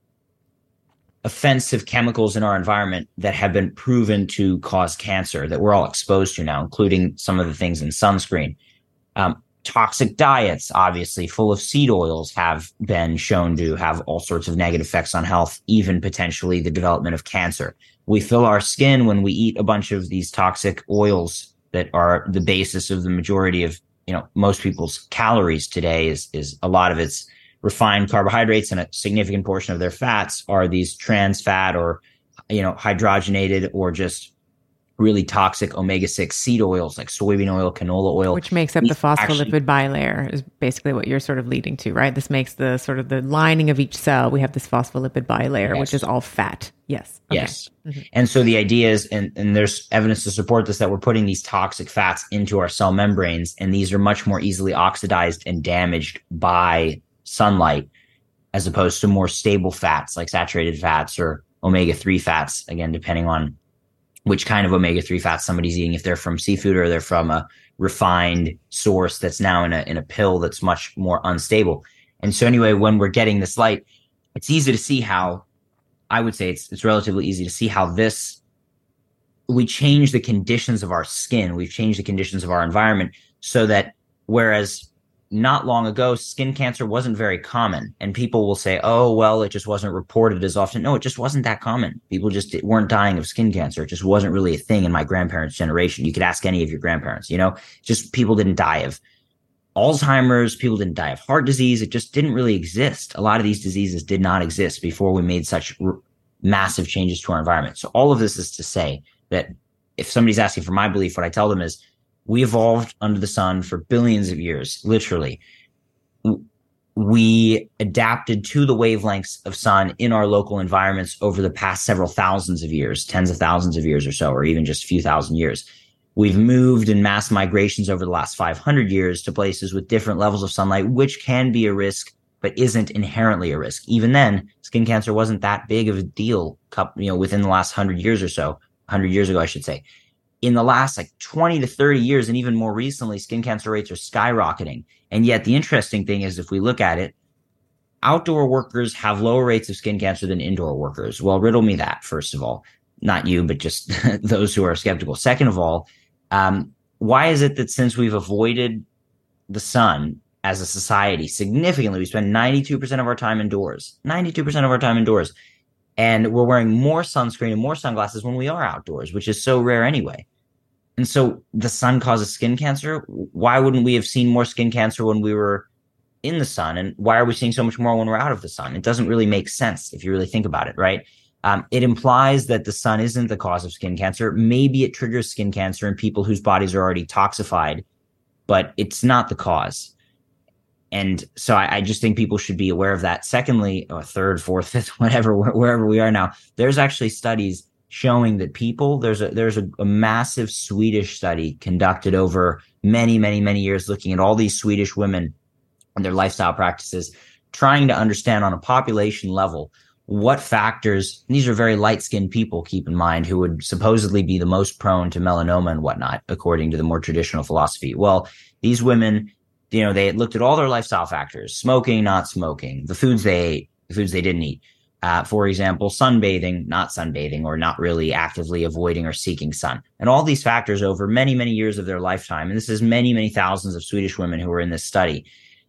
offensive chemicals in our environment that have been proven to cause cancer that we're all exposed to now, including some of the things in sunscreen. Um, toxic diets, obviously, full of seed oils, have been shown to have all sorts of negative effects on health, even potentially the development of cancer. We fill our skin when we eat a bunch of these toxic oils that are the basis of the majority of, you know, most people's calories today is, is a lot of it's refined carbohydrates, and a significant portion of their fats are these trans fat or, you know, hydrogenated or just really toxic omega six seed oils like soybean oil, canola oil. Which makes up the phospholipid actually, bilayer is basically what you're sort of leading to, right? This makes the sort of the lining of each cell. We have this phospholipid bilayer, yes. which is all fat. Yes. Okay. Yes. Mm-hmm. And so the idea is, and, and there's evidence to support this, that we're putting these toxic fats into our cell membranes, and these are much more easily oxidized and damaged by sunlight, as opposed to more stable fats like saturated fats or omega three fats, again, depending on which kind of omega three fats somebody's eating, if they're from seafood or they're from a refined source that's now in a in a pill that's much more unstable. And so anyway, when we're getting this light, it's easy to see how, I would say it's it's relatively easy to see how this, we change the conditions of our skin, we've changed the conditions of our environment, so that whereas not long ago, skin cancer wasn't very common, and people will say, oh, well, it just wasn't reported as often. No, it just wasn't that common. People just weren't dying of skin cancer. It just wasn't really a thing in my grandparents' generation. You could ask any of your grandparents, you know, just people didn't die of Alzheimer's. People didn't die of heart disease. It just didn't really exist. A lot of these diseases did not exist before we made such r- massive changes to our environment. So all of this is to say that if somebody's asking for my belief, what I tell them is, we evolved under the sun for billions of years, literally. We adapted to the wavelengths of sun in our local environments over the past several thousands of years, tens of thousands of years or so, or even just a few thousand years. We've moved in mass migrations over the last five hundred years to places with different levels of sunlight, which can be a risk, but isn't inherently a risk. Even then, skin cancer wasn't that big of a deal, you know, within the last hundred years or so, one hundred years ago, I should say. In the last like twenty to thirty years, and even more recently, skin cancer rates are skyrocketing. And yet the interesting thing is, if we look at it, outdoor workers have lower rates of skin cancer than indoor workers. Well, riddle me that, first of all. Not you, but just those who are skeptical. Second of all, um, why is it that since we've avoided the sun as a society significantly, we spend ninety-two percent of our time indoors, ninety-two percent of our time indoors, and we're wearing more sunscreen and more sunglasses when we are outdoors, which is so rare anyway. And so the sun causes skin cancer. Why wouldn't we have seen more skin cancer when we were in the sun? And why are we seeing so much more when we're out of the sun? It doesn't really make sense if you really think about it, right? Um, it implies that the sun isn't the cause of skin cancer. Maybe it triggers skin cancer in people whose bodies are already toxified, but it's not the cause. And so I, I just think people should be aware of that. Secondly, or third, fourth, fifth, whatever, wherever we are now, there's actually studies showing that people, there's a there's a, a massive Swedish study conducted over many, many, many years, looking at all these Swedish women and their lifestyle practices, trying to understand on a population level what factors, these are very light-skinned people, keep in mind, who would supposedly be the most prone to melanoma and whatnot, according to the more traditional philosophy. Well, these women, you know, they looked at all their lifestyle factors, smoking, not smoking, the foods they ate, the foods they didn't eat. Uh, for example, sunbathing, not sunbathing, or not really actively avoiding or seeking sun. And all these factors over many, many years of their lifetime, and this is many, many thousands of Swedish women who were in this study,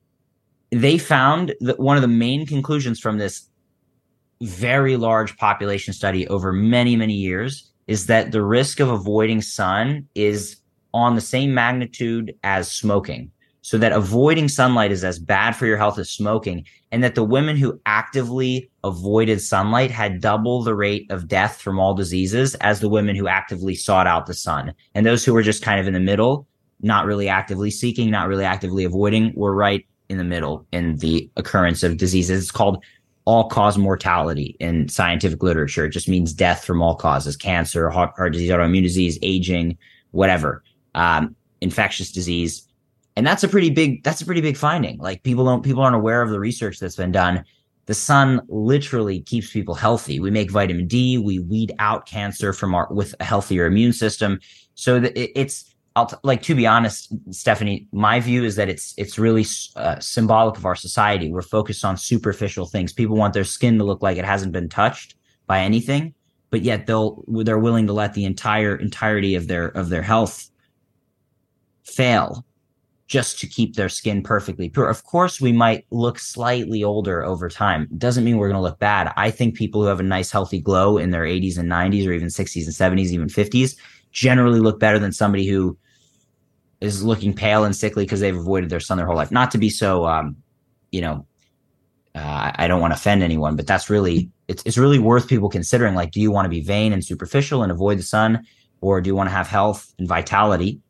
they found that one of the main conclusions from this very large population study over many, many years is that the risk of avoiding sun is on the same magnitude as smoking. So that avoiding sunlight is as bad for your health as smoking, and that the women who actively avoided sunlight had double the rate of death from all diseases as the women who actively sought out the sun. And those who were just kind of in the middle, not really actively seeking, not really actively avoiding, were right in the middle in the occurrence of diseases. It's called all-cause mortality in scientific literature. It just means death from all causes: cancer, heart, heart disease, autoimmune disease, aging, whatever, um, infectious disease. And that's a pretty big, that's a pretty big finding. Like people don't, people aren't aware of the research that's been done the sun literally keeps people healthy. We make vitamin D, we weed out cancer from our with a healthier immune system. So that it, it's I'll t- like to be honest, Stephanie, my view is that it's it's really uh, symbolic of our society. We're focused on superficial things. People want their skin to look like it hasn't been touched by anything, but yet they'll they're willing to let the entire entirety of their of their health fail just to keep their skin perfectly pure. Of course, we might look slightly older over time. It doesn't mean we're going to look bad. I think people who have a nice, healthy glow in their eighties and nineties, or even sixties and seventies, even fifties, generally look better than somebody who is looking pale and sickly because they've avoided their sun their whole life. Not to be so, um, you know, uh, I don't want to offend anyone, but that's really, it's it's really worth people considering. Like, do you want to be vain and superficial and avoid the sun, or do you want to have health and vitality?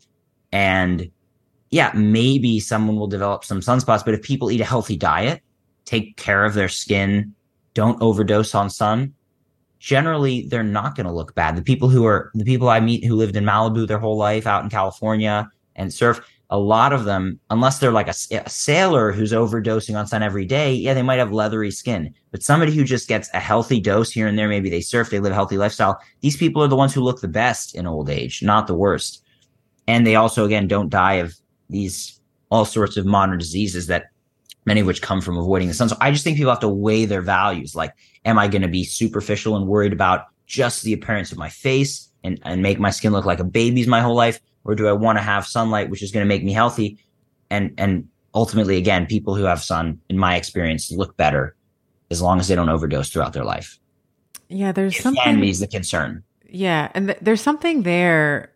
And yeah, maybe someone will develop some sunspots, but if people eat a healthy diet, take care of their skin, don't overdose on sun, generally they're not going to look bad. The people who are the people I meet who lived in Malibu their whole life, out in California and surf, a lot of them, unless they're like a, a sailor who's overdosing on sun every day, yeah, they might have leathery skin. But somebody who just gets a healthy dose here and there, maybe they surf, they live a healthy lifestyle, these people are the ones who look the best in old age, not the worst. And they also, again, don't die of these all sorts of modern diseases that many of which come from avoiding the sun. So I just think people have to weigh their values. Like, am I going to be superficial and worried about just the appearance of my face and, and make my skin look like a baby's my whole life? Or do I want to have sunlight, which is going to make me healthy? And, and ultimately, again, people who have sun, in my experience, look better as long as they don't overdose throughout their life. Yeah, there's If something. Sanity is the concern. Yeah. And th- there's something there.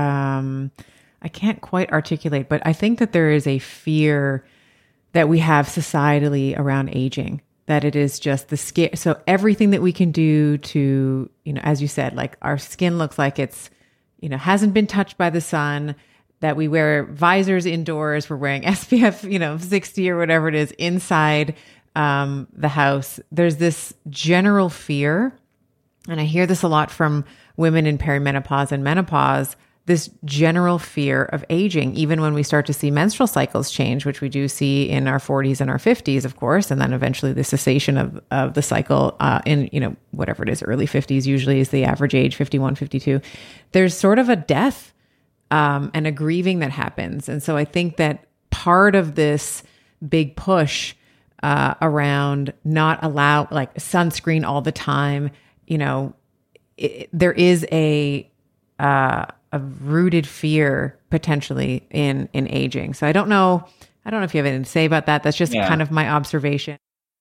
Um, I can't quite articulate, but I think that there is a fear that we have societally around aging, that it is just the skin. So everything that we can do to, you know, as you said, like our skin looks like it's, you know, hasn't been touched by the sun, that we wear visors indoors, we're wearing S P F, you know, sixty or whatever it is inside um, the house. There's this general fear. And I hear this a lot from women in perimenopause and menopause, this general fear of aging, even when we start to see menstrual cycles change, which we do see in our forties and our fifties, of course, and then eventually the cessation of, of the cycle uh, in, you know, whatever it is, early fifties usually is the average age, fifty-one, fifty-two. There's sort of a death um, and a grieving that happens. And so I think that part of this big push uh, around not allow, like sunscreen all the time, you know, it, there is a... Uh, a rooted fear potentially in, in aging. So I don't know. I don't know if you have anything to say about that. That's just yeah. kind of my observation.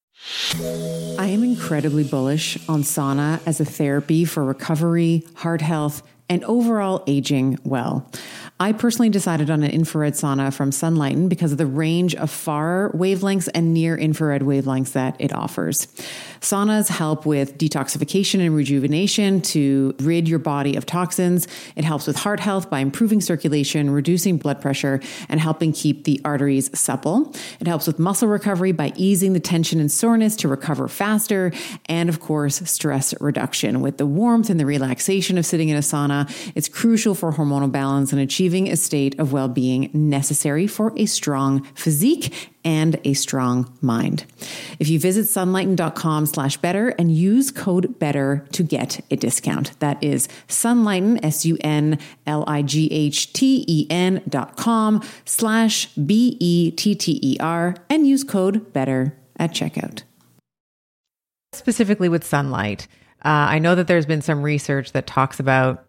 I am incredibly bullish on sauna as a therapy for recovery, heart health, and overall aging well. I personally decided on an infrared sauna from Sunlighten because of the range of far wavelengths and near infrared wavelengths that it offers. Saunas help with detoxification and rejuvenation to rid your body of toxins. It helps with heart health by improving circulation, reducing blood pressure, and helping keep the arteries supple. It helps with muscle recovery by easing the tension and soreness to recover faster. And of course, stress reduction. With the warmth and the relaxation of sitting in a sauna, it's crucial for hormonal balance and achieving a state of well-being necessary for a strong physique and a strong mind. If you visit sunlighten.com slash better and use code better to get a discount. That is Sunlighten, S U N L I G H T E N dot com slash B E T T E R and use code better at checkout. Specifically with sunlight, uh, I know that there's been some research that talks about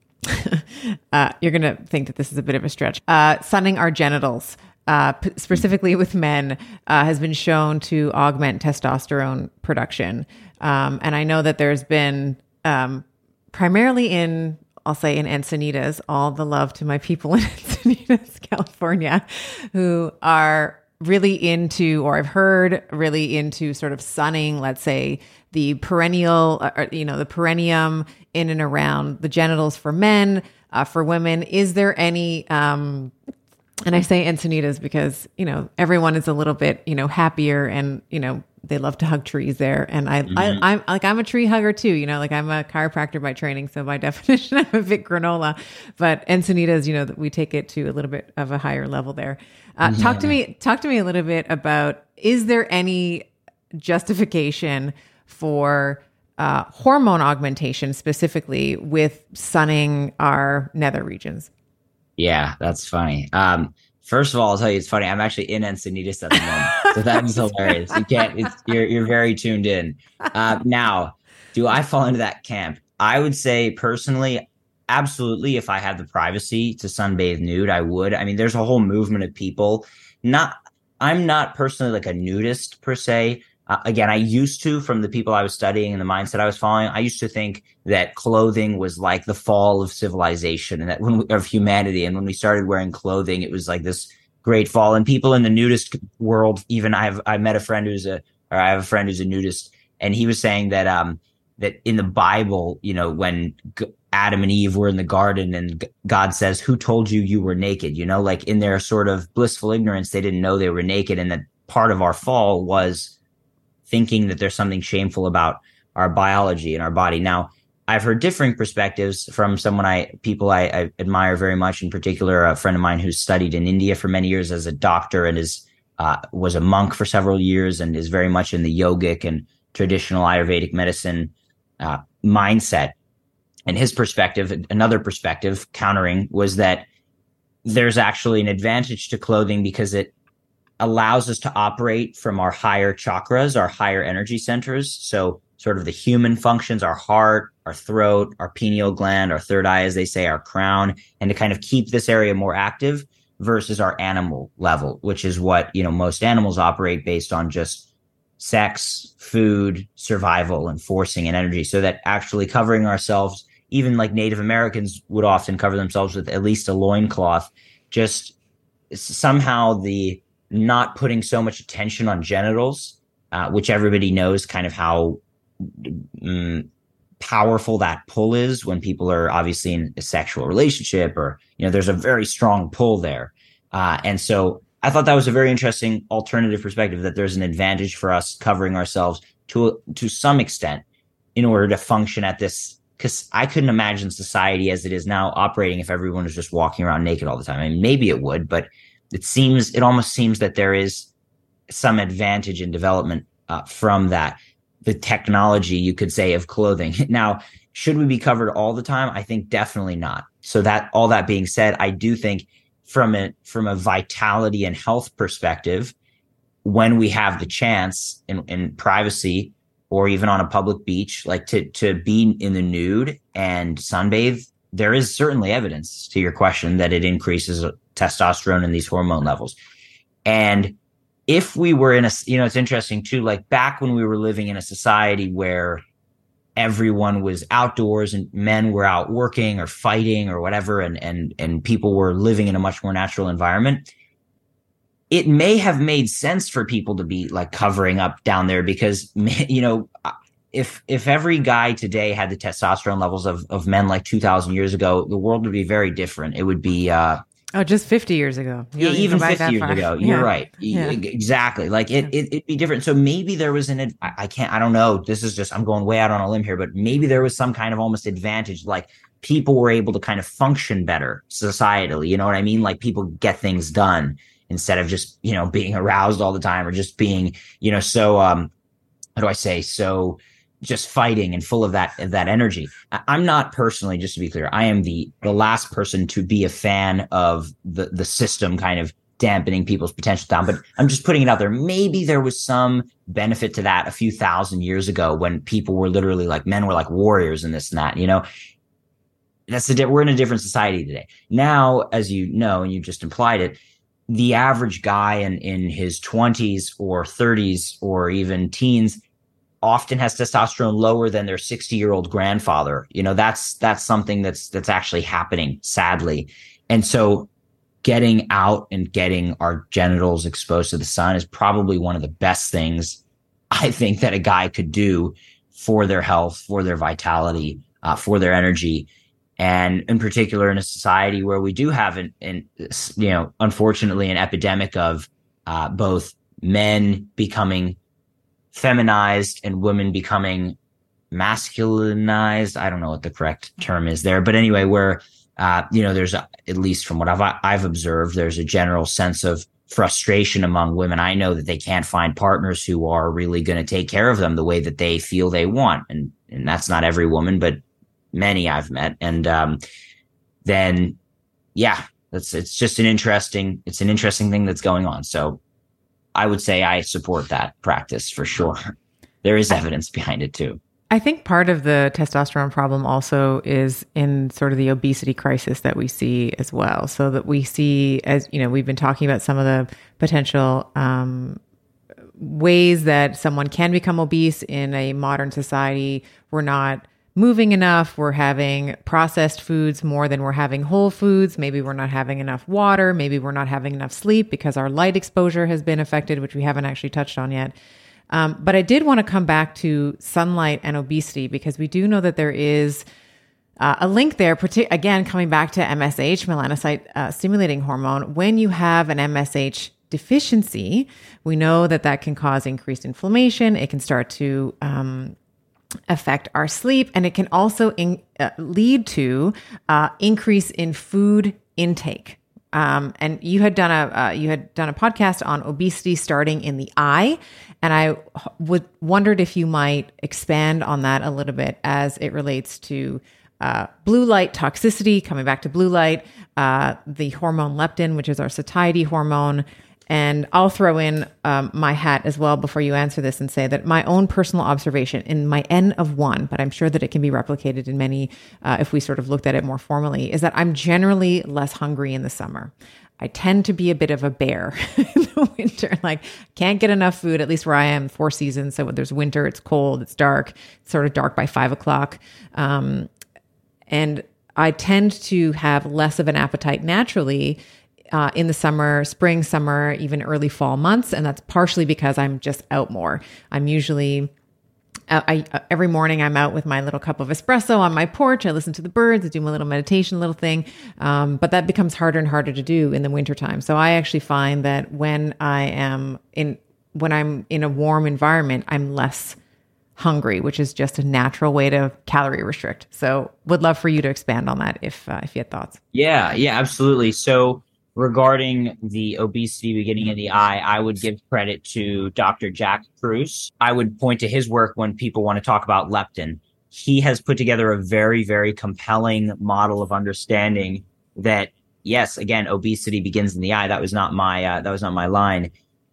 uh, you're going to think that this is a bit of a stretch. Uh, sunning our genitals, uh, p- specifically with men, uh, has been shown to augment testosterone production. Um, and I know that there's been um, primarily in, I'll say in Encinitas, all the love to my people in Encinitas, California, who are really into, or I've heard really into sort of sunning, let's say the perennial, uh, you know, the perineum in and around the genitals for men, uh, for women. Is there any, um, and I say Encinitas because, you know, everyone is a little bit, you know, happier and, you know, they love to hug trees there. And I, mm-hmm. I, I'm like, I'm a tree hugger too, you know, like I'm a chiropractor by training. So by definition, I'm a bit granola, but Encinitas, you know, we take it to a little bit of a higher level there. Uh, yeah. Talk to me, talk to me a little bit about, is there any justification for uh, hormone augmentation, specifically with sunning our nether regions? Yeah, that's funny. Um, first of all, I'll tell you, it's funny. I'm actually in Encinitas at the moment, so that's hilarious. You can't. It's, you're you're very tuned in. Uh, now, do I fall into that camp? I would say personally, absolutely. If I had the privacy to sunbathe nude, I would. I mean, there's a whole movement of people. Not, I'm not personally like a nudist per se. Uh, again, I used to, from the people I was studying and the mindset I was following, I used to think that clothing was like the fall of civilization and that when we, of humanity. And when we started wearing clothing, it was like this great fall. And people in the nudist world, even I've I met a friend who's a, or I have a friend who's a nudist, and he was saying that um that in the Bible, you know, when G- Adam and Eve were in the garden and G- God says, "Who told you you were naked?" You know, like in their sort of blissful ignorance, they didn't know they were naked, and that part of our fall was thinking that there's something shameful about our biology and our body. Now, I've heard differing perspectives from someone I, people I, I admire very much, in particular, a friend of mine who's studied in India for many years as a doctor and is, uh, was a monk for several years and is very much in the yogic and traditional Ayurvedic medicine, uh, mindset. And his perspective, another perspective countering, was that there's actually an advantage to clothing because it allows us to operate from our higher chakras, our higher energy centers. So sort of the human functions, our heart, our throat, our pineal gland, our third eye, as they say, our crown, and to kind of keep this area more active versus our animal level, which is what, you know, most animals operate based on just sex, food, survival, and forcing and energy. So that actually covering ourselves, even like Native Americans would often cover themselves with at least a loincloth, just somehow the not putting so much attention on genitals, uh, which everybody knows kind of how um, powerful that pull is when people are obviously in a sexual relationship, or, you know, there's a very strong pull there. Uh, and so I thought that was a very interesting alternative perspective, that there's an advantage for us covering ourselves to, to some extent in order to function at this, because I couldn't imagine society as it is now operating if everyone was just walking around naked all the time. I mean, maybe it would, but it seems, it almost seems that there is some advantage in development uh, from that. The technology, you could say, of clothing. Now, should we be covered all the time? I think definitely not. So that, all that being said, I do think from a, from a vitality and health perspective, when we have the chance in, in privacy or even on a public beach, like to, to be in the nude and sunbathe, there is certainly evidence to your question that it increases testosterone and these hormone levels. And if we were in a, you know, it's interesting too, like back when we were living in a society where everyone was outdoors and men were out working or fighting or whatever, and, and, and people were living in a much more natural environment, it may have made sense for people to be like covering up down there because, you know, if, if every guy today had the testosterone levels of, of men like two thousand years ago, the world would be very different. It would be, uh, Oh, just fifty years ago. Yeah, even fifty years far. ago. You're yeah. right. Yeah. Exactly. Like it, it, it'd be different. So maybe there was an, I, I can't, I don't know. This is just, I'm going way out on a limb here, but maybe there was some kind of almost advantage. Like people were able to kind of function better societally. You know what I mean? Like people get things done instead of just, you know, being aroused all the time or just being, you know, so, um, how do I say? So, just fighting and full of that of that energy. I'm not personally, just to be clear, I am the the last person to be a fan of the the system kind of dampening people's potential down, but I'm just putting it out there. Maybe there was some benefit to that a few thousand years ago when people were literally like, men were like warriors and this and that, you know. That's the we're in a different society today. Now, as you know, and you just implied it, the average guy in in his twenties or thirties or even teens often has testosterone lower than their sixty year old grandfather. You know, that's, that's something that's, that's actually happening, sadly. And so getting out and getting our genitals exposed to the sun is probably one of the best things I think that a guy could do for their health, for their vitality, uh, for their energy. And in particular, in a society where we do have an, an you know, unfortunately, an epidemic of uh, both men becoming feminized and women becoming masculinized. I don't know what the correct term is there, but anyway, where, uh, you know, there's a, at least from what I've, I've observed, there's a general sense of frustration among women I know that they can't find partners who are really going to take care of them the way that they feel they want. And, and that's not every woman, but many I've met. And um, then, yeah, that's, it's just an interesting, it's an interesting thing that's going on. So I would say I support that practice for sure. There is evidence behind it too. I think part of the testosterone problem also is in sort of the obesity crisis that we see as well. So that we see, as you know, we've been talking about some of the potential um, ways that someone can become obese in a modern society. We're not moving enough. We're having processed foods more than we're having whole foods. Maybe we're not having enough water. Maybe we're not having enough sleep because our light exposure has been affected, which we haven't actually touched on yet. Um, but I did want to come back to sunlight and obesity because we do know that there is uh, a link there, partic- again, coming back to M S H, melanocyte uh, stimulating hormone. When you have an M S H deficiency, we know that that can cause increased inflammation. It can start to um, affect our sleep, and it can also in, uh, lead to uh, increase in food intake. Um, and you had done a uh, you had done a podcast on obesity starting in the eye, and I would wondered if you might expand on that a little bit as it relates to uh, blue light toxicity. Coming back to blue light, uh, the hormone leptin, which is our satiety hormone. And I'll throw in um, my hat as well before you answer this and say that my own personal observation in my N of one, but I'm sure that it can be replicated in many uh, if we sort of looked at it more formally, is that I'm generally less hungry in the summer. I tend to be a bit of a bear in the winter, like can't get enough food, at least where I am, four seasons. So when there's winter, it's cold, it's dark, it's sort of dark by five o'clock. Um, and I tend to have less of an appetite naturally Uh, in the summer, spring, summer, even early fall months. And that's partially because I'm just out more. I'm usually, uh, I, uh, every morning I'm out with my little cup of espresso on my porch. I listen to the birds, I do my little meditation, little thing. Um, but that becomes harder and harder to do in the wintertime. So I actually find that when I am in, when I'm in a warm environment, I'm less hungry, which is just a natural way to calorie restrict. So would love for you to expand on that if, uh, if you had thoughts. Yeah, yeah, absolutely. So regarding the obesity beginning in the eye, I would give credit to Doctor Jack Kruse. I would point to his work when people want to talk about leptin. He has put together a very, very compelling model of understanding that, yes, again, obesity begins in the eye. That was not my uh, that was not my line.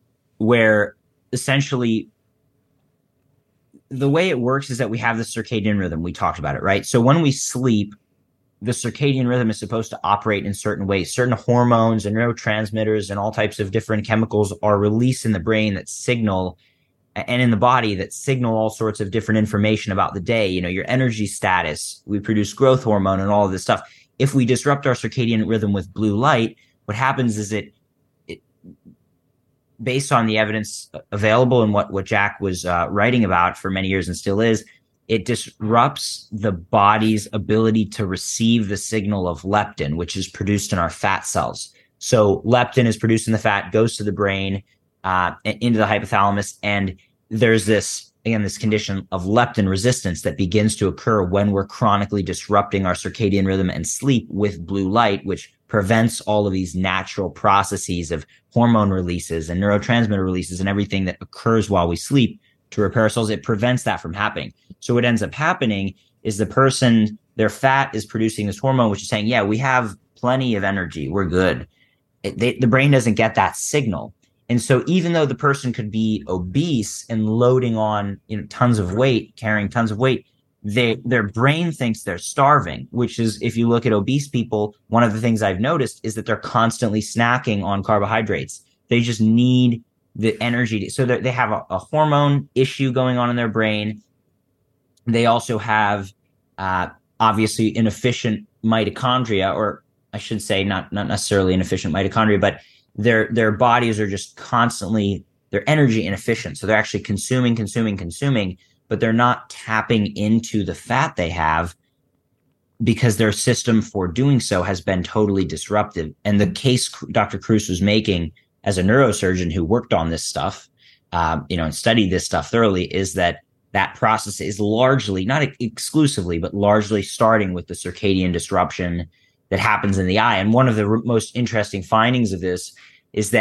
Where essentially the way it works is that we have the circadian rhythm. We talked about it, right? So when we sleep, the circadian rhythm is supposed to operate in certain ways. Certain hormones and neurotransmitters and all types of different chemicals are released in the brain that signal and in the body that signal all sorts of different information about the day. You know, your energy status, we produce growth hormone and all of this stuff. If we disrupt our circadian rhythm with blue light, what happens is it, it based on the evidence available and what, what Jack was uh, writing about for many years and still is, it disrupts the body's ability to receive the signal of leptin, which is produced in our fat cells. So leptin is produced in the fat, goes to the brain, uh, into the hypothalamus. And there's this, again, this condition of leptin resistance that begins to occur when we're chronically disrupting our circadian rhythm and sleep with blue light, which prevents all of these natural processes of hormone releases and neurotransmitter releases and everything that occurs while we sleep to repair cells. It prevents that from happening. So what ends up happening is the person, their fat is producing this hormone, which is saying, yeah, we have plenty of energy. We're good. It, they, the brain doesn't get that signal. And so even though the person could be obese and loading on, you know, tons of weight, carrying tons of weight, they, their brain thinks they're starving, which is, if you look at obese people, one of the things I've noticed is that they're constantly snacking on carbohydrates. They just need the energy. So they have a, a hormone issue going on in their brain. They also have, uh, obviously inefficient mitochondria, or I should say not, not necessarily inefficient mitochondria, but their, their bodies are just constantly, they're energy inefficient. So they're actually consuming, consuming, consuming, but they're not tapping into the fat they have because their system for doing so has been totally disruptive. And the case Doctor Kruse was making as a neurosurgeon who worked on this stuff, um, you know, and studied this stuff thoroughly, is that that process is largely, not exclusively, but largely starting with the circadian disruption that happens in the eye. And one of the r- most interesting findings of this is that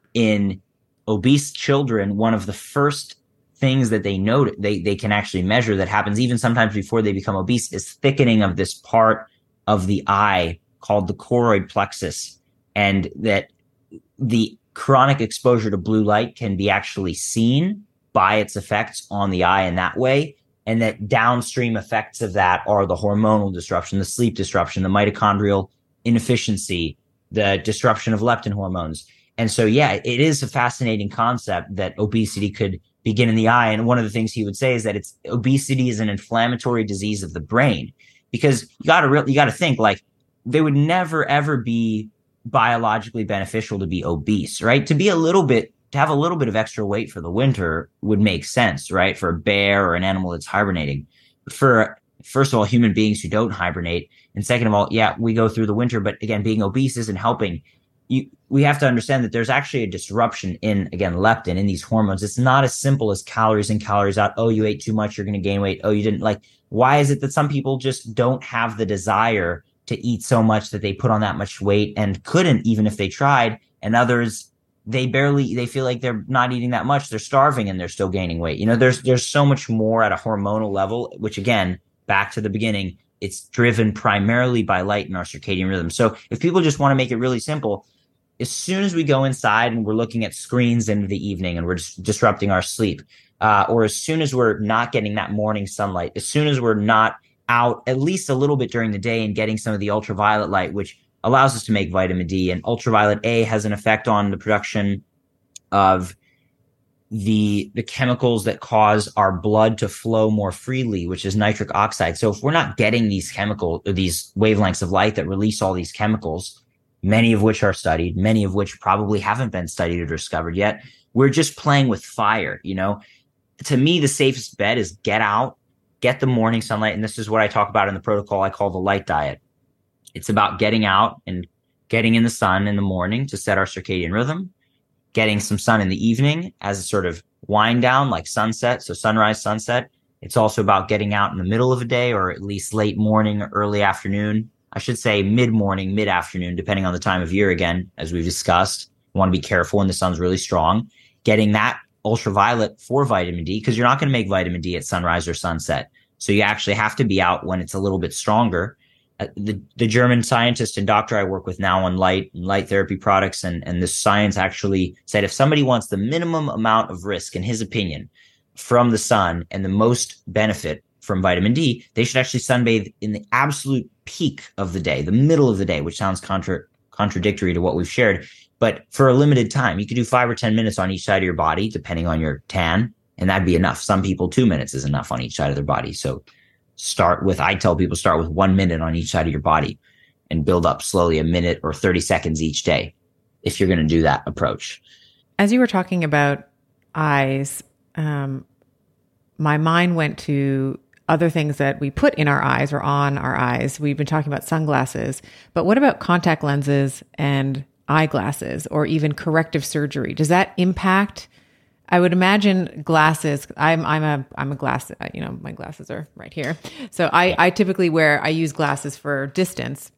in obese children, one of the first things that they note they they can actually measure that happens even sometimes before they become obese is thickening of this part of the eye called the choroid plexus, and that the chronic exposure to blue light can be actually seen by its effects on the eye in that way, and that downstream effects of that are the hormonal disruption, the sleep disruption, the mitochondrial inefficiency, the disruption of leptin hormones. And so, yeah, it is a fascinating concept that obesity could begin in the eye. And one of the things he would say is that it's obesity is an inflammatory disease of the brain, because you got to really, you got to think like they would never, ever be biologically beneficial to be obese, right? To be a little bit, to have a little bit of extra weight for the winter would make sense, right? For a bear or an animal that's hibernating. For, first of all, human beings who don't hibernate. And second of all, yeah, we go through the winter, but again, being obese isn't helping. You, we have to understand that there's actually a disruption in, again, leptin, in these hormones. It's not as simple as calories in, calories out. Oh, you ate too much, you're going to gain weight. Oh, you didn't. Like, why is it that some people just don't have the desire to eat so much that they put on that much weight and couldn't, even if they tried, and others, they barely, they feel like they're not eating that much, they're starving and they're still gaining weight. You know, there's, there's so much more at a hormonal level, which again, back to the beginning, it's driven primarily by light in our circadian rhythm. So if people just want to make it really simple, as soon as we go inside and we're looking at screens into the evening and we're just disrupting our sleep, uh, or as soon as we're not getting that morning sunlight, as soon as we're not out at least a little bit during the day and getting some of the ultraviolet light, which allows us to make vitamin D, and ultraviolet A has an effect on the production of the the chemicals that cause our blood to flow more freely, which is nitric oxide. So if we're not getting these chemical, these wavelengths of light that release all these chemicals, many of which are studied, many of which probably haven't been studied or discovered yet, we're just playing with fire. You know, to me, the safest bet is get out, get the morning sunlight. And this is what I talk about in the protocol I call the light diet. It's about getting out and getting in the sun in the morning to set our circadian rhythm, getting some sun in the evening as a sort of wind down, like sunset. So sunrise, sunset. It's also about getting out in the middle of a day, or at least late morning, early afternoon. I should say mid-morning, mid-afternoon, depending on the time of year. Again, as we've discussed, you want to be careful when the sun's really strong. Getting that ultraviolet for vitamin D, because you're not going to make vitamin D at sunrise or sunset. So you actually have to be out when it's a little bit stronger. Uh, the, the German scientist and doctor I work with now on light and light therapy products, and, and this science actually said if somebody wants the minimum amount of risk, in his opinion, from the sun and the most benefit from vitamin D, they should actually sunbathe in the absolute peak of the day, the middle of the day, which sounds contra- contradictory to what we've shared. But for a limited time, you could do five or ten minutes on each side of your body, depending on your tan, and that'd be enough. Some people, two minutes is enough on each side of their body. So start with, I tell people, start with one minute on each side of your body and build up slowly a minute or thirty seconds each day if you're going to do that approach. As you were talking about eyes, um, my mind went to other things that we put in our eyes or on our eyes. We've been talking about sunglasses, but what about contact lenses and eyeglasses, or even corrective surgery? Does that impact? I would imagine glasses. I'm I'm a I'm a glass. You know, my glasses are right here. So I I typically wear I use glasses for distance,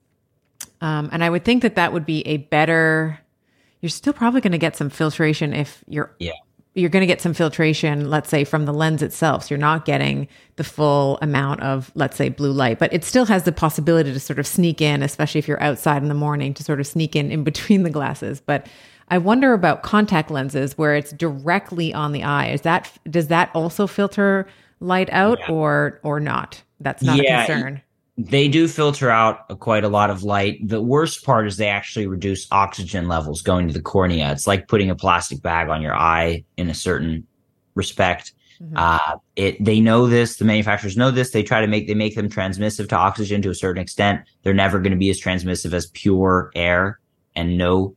um, and I would think that that would be a better. You're still probably going to get some filtration if you're. Yeah. You're going to get some filtration, let's say, from the lens itself. So you're not getting the full amount of, let's say, blue light, but it still has the possibility to sort of sneak in, especially if you're outside in the morning, to sort of sneak in in between the glasses. But I wonder about contact lenses where it's directly on the eye. Is that, does that also filter light out yeah. or, or not? That's not yeah, a concern. They do filter out quite a lot of light. The worst part is they actually reduce oxygen levels going to the cornea. It's like putting a plastic bag on your eye in a certain respect. Mm-hmm. Uh, it, they know this. The manufacturers know this. They try to make, they make them transmissive to oxygen to a certain extent. They're never going to be as transmissive as pure air and no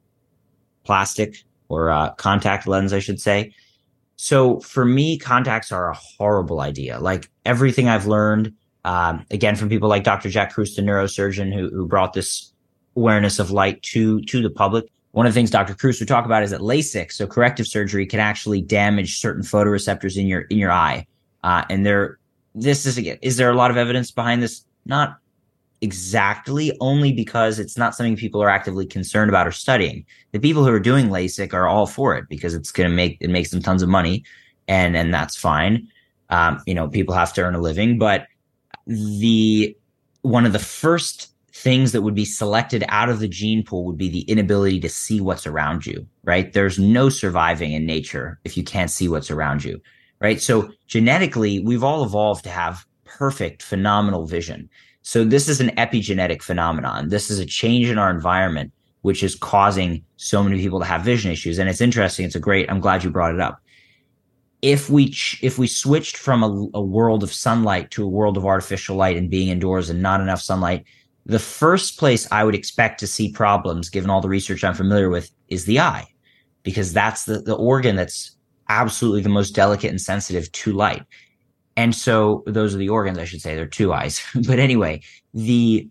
plastic or uh, contact lens, I should say. So for me, contacts are a horrible idea. Like everything I've learned, Um, again, from people like Doctor Jack Kruse, the neurosurgeon who, who brought this awareness of light to, to the public. One of the things Doctor Kruse would talk about is that LASIK, so corrective surgery, can actually damage certain photoreceptors in your, in your eye. Uh, and there, this is, again, is there a lot of evidence behind this? Not exactly, only because it's not something people are actively concerned about or studying. The people who are doing LASIK are all for it because it's going to make it makes them tons of money, and and that's fine. Um, you know, people have to earn a living, but the one of the first things that would be selected out of the gene pool would be the inability to see what's around you, right? There's no surviving in nature if you can't see what's around you, right? So genetically, we've all evolved to have perfect, phenomenal vision. So this is an epigenetic phenomenon. This is a change in our environment, which is causing so many people to have vision issues. And it's interesting. It's a great, I'm glad you brought it up. If we if we switched from a, a world of sunlight to a world of artificial light and being indoors and not enough sunlight, the first place I would expect to see problems, given all the research I'm familiar with, is the eye, because that's the, the organ that's absolutely the most delicate and sensitive to light. And so those are the organs, I should say. There are two eyes. But anyway, the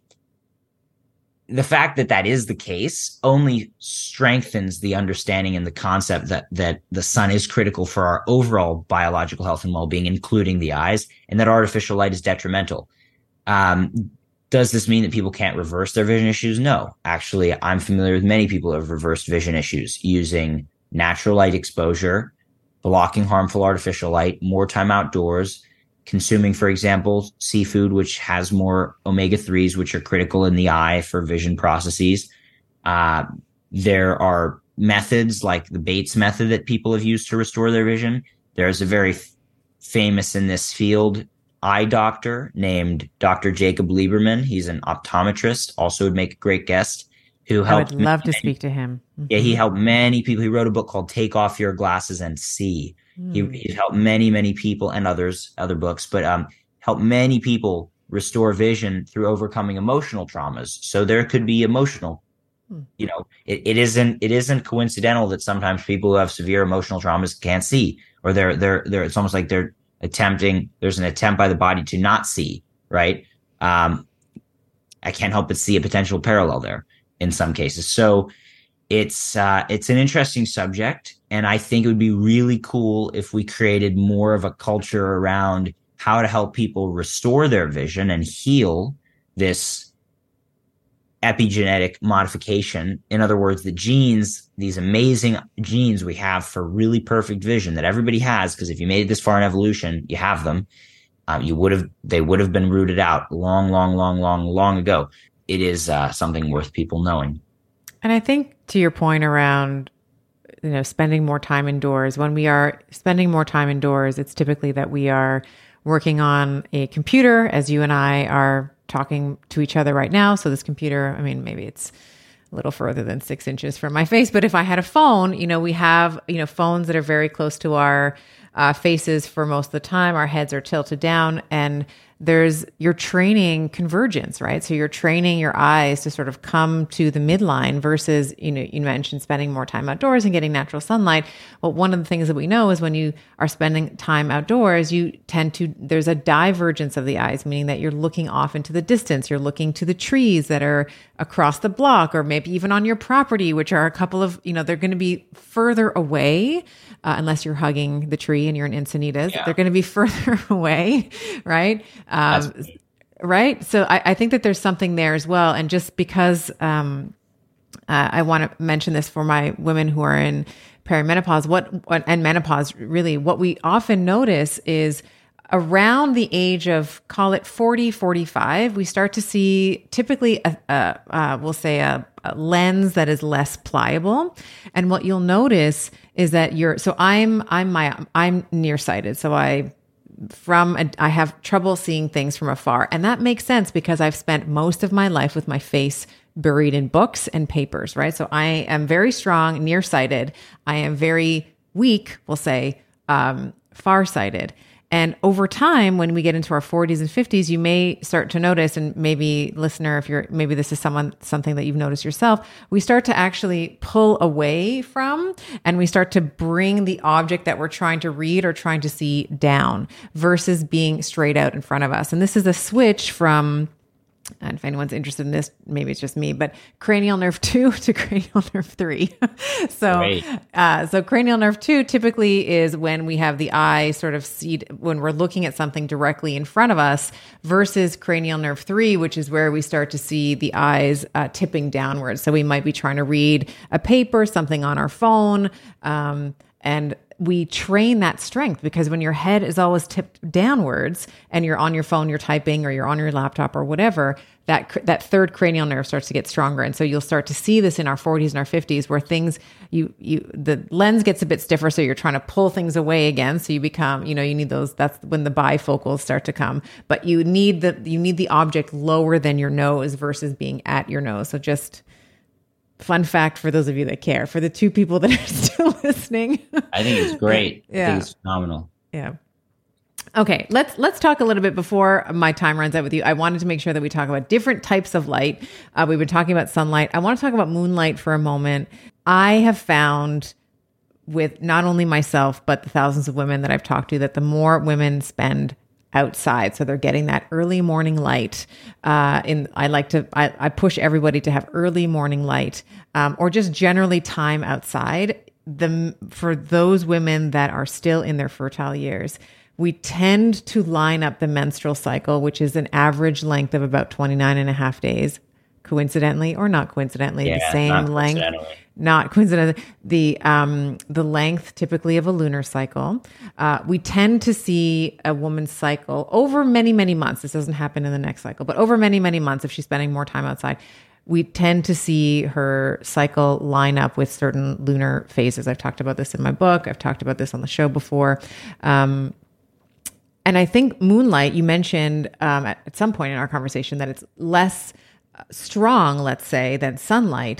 the fact that that is the case only strengthens the understanding and the concept that that the sun is critical for our overall biological health and well-being, including the eyes, and that artificial light is detrimental. Um, does this mean that people can't reverse their vision issues? No. Actually, I'm familiar with many people who have reversed vision issues using natural light exposure, blocking harmful artificial light, more time outdoors, consuming, for example, seafood, which has more omega threes, which are critical in the eye for vision processes. Uh, there are methods like the Bates method that people have used to restore their vision. There's a very f- famous in this field eye doctor named Doctor Jacob Lieberman. He's an optometrist, also would make a great guest, who helped. I would love many, to speak to him. Mm-hmm. Yeah, he helped many people. He wrote a book called Take Off Your Glasses and See. He, he's helped many, many people and others, other books, but um, helped many people restore vision through overcoming emotional traumas. So there could be emotional, hmm. you know, it, it isn't it isn't coincidental that sometimes people who have severe emotional traumas can't see, or they're they're they're it's almost like they're attempting. There's an attempt by the body to not see, right? Um, I can't help but see a potential parallel there in some cases. So it's uh, it's an interesting subject. And I think it would be really cool if we created more of a culture around how to help people restore their vision and heal this epigenetic modification. In other words, the genes, these amazing genes we have for really perfect vision that everybody has, because if you made it this far in evolution, you have them. Um, you would have, they would have been rooted out long, long, long, long, long ago. It is uh, something worth people knowing. And I think to your point around, you know, spending more time indoors, when we are spending more time indoors, it's typically that we are working on a computer, as you and I are talking to each other right now. So this computer, I mean, maybe it's a little further than six inches from my face, but if I had a phone, you know, we have, you know, phones that are very close to our uh, faces for most of the time. Our heads are tilted down, and there's, you're training convergence, right? So you're training your eyes to sort of come to the midline versus, you know, you mentioned spending more time outdoors and getting natural sunlight. Well, one of the things that we know is when you are spending time outdoors, you tend to, there's a divergence of the eyes, meaning that you're looking off into the distance. You're looking to the trees that are across the block, or maybe even on your property, which are a couple of, you know, they're going to be further away, uh, unless you're hugging the tree and you're in Encinitas. Yeah. They're going to be further away, right? Um, right. So I, I think that there's something there as well. And just because um, uh, I want to mention this for my women who are in perimenopause, what, what and menopause, really, what we often notice is around the age of, call it forty, forty-five, we start to see typically, a, a, uh, we'll say a, a lens that is less pliable. And what you'll notice is that you're, so I'm, I'm my, I'm nearsighted. So I, from, a, I have trouble seeing things from afar. And that makes sense because I've spent most of my life with my face buried in books and papers, right? So I am very strong, nearsighted. I am very weak, we'll say, um, farsighted. And over time, when we get into our forties and fifties, you may start to notice, and maybe listener, if you're, maybe this is someone, something that you've noticed yourself, we start to actually pull away from, and we start to bring the object that we're trying to read or trying to see down versus being straight out in front of us. And this is a switch from and if anyone's interested in this, maybe it's just me, but cranial nerve two to cranial nerve three. so, uh, so cranial nerve two typically is when we have the eye sort of see, when we're looking at something directly in front of us, versus cranial nerve three, which is where we start to see the eyes uh, tipping downwards. So we might be trying to read a paper, something on our phone, um, and we train that strength, because when your head is always tipped downwards and you're on your phone, you're typing, or you're on your laptop or whatever, that that third cranial nerve starts to get stronger. And so you'll start to see this in our forties and our fifties, where things, you, you, the lens gets a bit stiffer. So you're trying to pull things away again. So you become, you know, you need those, that's when the bifocals start to come, but you need the, you need the object lower than your nose versus being at your nose. So just fun fact for those of you that care. For the two people that are still listening, I think it's great. Yeah. I think it's phenomenal. Yeah. Okay, let's let's talk a little bit before my time runs out with you. I wanted to make sure that we talk about different types of light. Uh, we've been talking about sunlight. I want to talk about moonlight for a moment. I have found, with not only myself, but the thousands of women that I've talked to, that the more women spend outside, so they're getting that early morning light. Uh, in I like to I, I push everybody to have early morning light, um, or just generally time outside. The for those women that are still in their fertile years, we tend to line up the menstrual cycle, which is an average length of about twenty-nine and a half days, coincidentally or not coincidentally, yeah, the same not length. Not coincidentally, the um, the length typically of a lunar cycle. Uh, we tend to see a woman's cycle over many, many months. This doesn't happen in the next cycle, but over many, many months, if she's spending more time outside, we tend to see her cycle line up with certain lunar phases. I've talked about this in my book. I've talked about this on the show before. Um, and I think moonlight, you mentioned um, at, at some point in our conversation that it's less strong, let's say, than sunlight.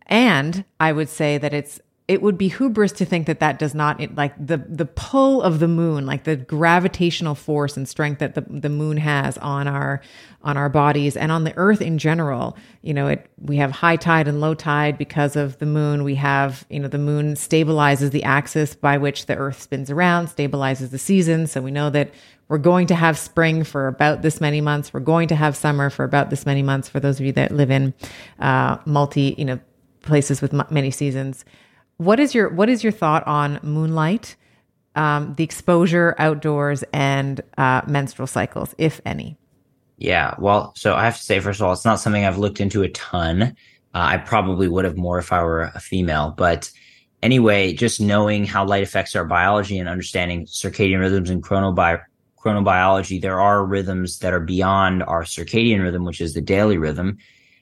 And I would say that it's, it would be hubris to think that that does not, it, like the, the pull of the moon, like the gravitational force and strength that the, the moon has on our, on our bodies and on the earth in general. You know, it, we have high tide and low tide because of the moon. We have, you know, the moon stabilizes the axis by which the earth spins around, stabilizes the seasons. So we know that we're going to have spring for about this many months. We're going to have summer for about this many months, for those of you that live in uh, multi, you know, places with m- many seasons. What is your what is your thought on moonlight, um, the exposure outdoors, and uh, menstrual cycles, if any? Yeah, well, so I have to say, first of all, it's not something I've looked into a ton. Uh, I probably would have more if I were a female. But anyway, just knowing how light affects our biology and understanding circadian rhythms and chronobi- chronobiology, there are rhythms that are beyond our circadian rhythm, which is the daily rhythm.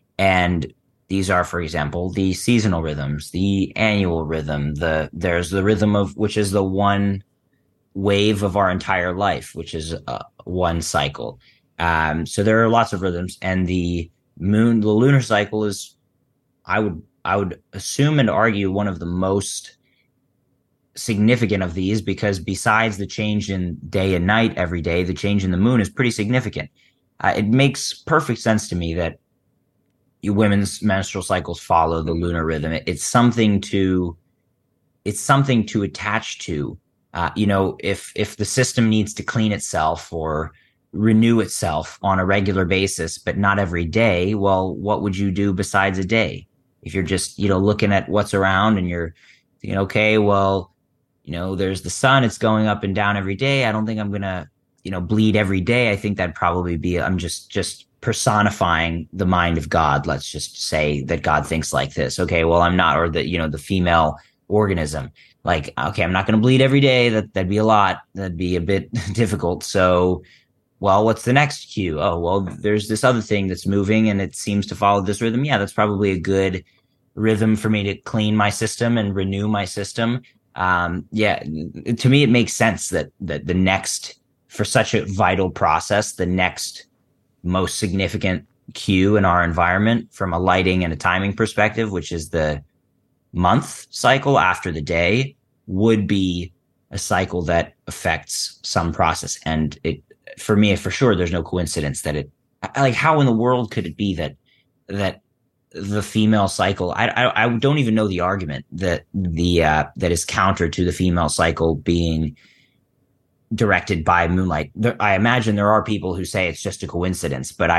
And these are, for example, the seasonal rhythms, the annual rhythm, the there's the rhythm of, which is the one wave of our entire life, which is uh, one cycle. Um, so there are lots of rhythms, and the moon, the lunar cycle is, I would, I would assume and argue, one of the most significant of these, because besides the change in day and night every day, the change in the moon is pretty significant. Uh, it makes perfect sense to me that women's menstrual cycles follow the lunar rhythm. It, it's something to, it's something to attach to. Uh, you know, if if the system needs to clean itself or renew itself on a regular basis, but not every day, well, what would you do besides a day? If you're just, you know, looking at what's around and you're thinking, okay, well, you know, there's the sun, it's going up and down every day. I don't think I'm gonna, you know, bleed every day. I think that'd probably be, I'm just just. personifying the mind of God. Let's just say that God thinks like this. Okay, well, I'm not, or the, you know, the female organism. Like, okay, I'm not going to bleed every day. That, that'd be a lot. That'd be a bit difficult. So, well, what's the next cue? Oh, well, there's this other thing that's moving and it seems to follow this rhythm. Yeah, that's probably a good rhythm for me to clean my system and renew my system. Um, yeah, to me, it makes sense that, that the next, for such a vital process, the next most significant cue in our environment from a lighting and a timing perspective, which is the month cycle after the day, would be a cycle that affects some process. And it, for me, for sure, there's no coincidence that it, like, how in the world could it be that, that the female cycle, I, I, I don't even know the argument that the, uh, that is counter to the female cycle being directed by moonlight. There, I imagine there are people who say it's just a coincidence, but I would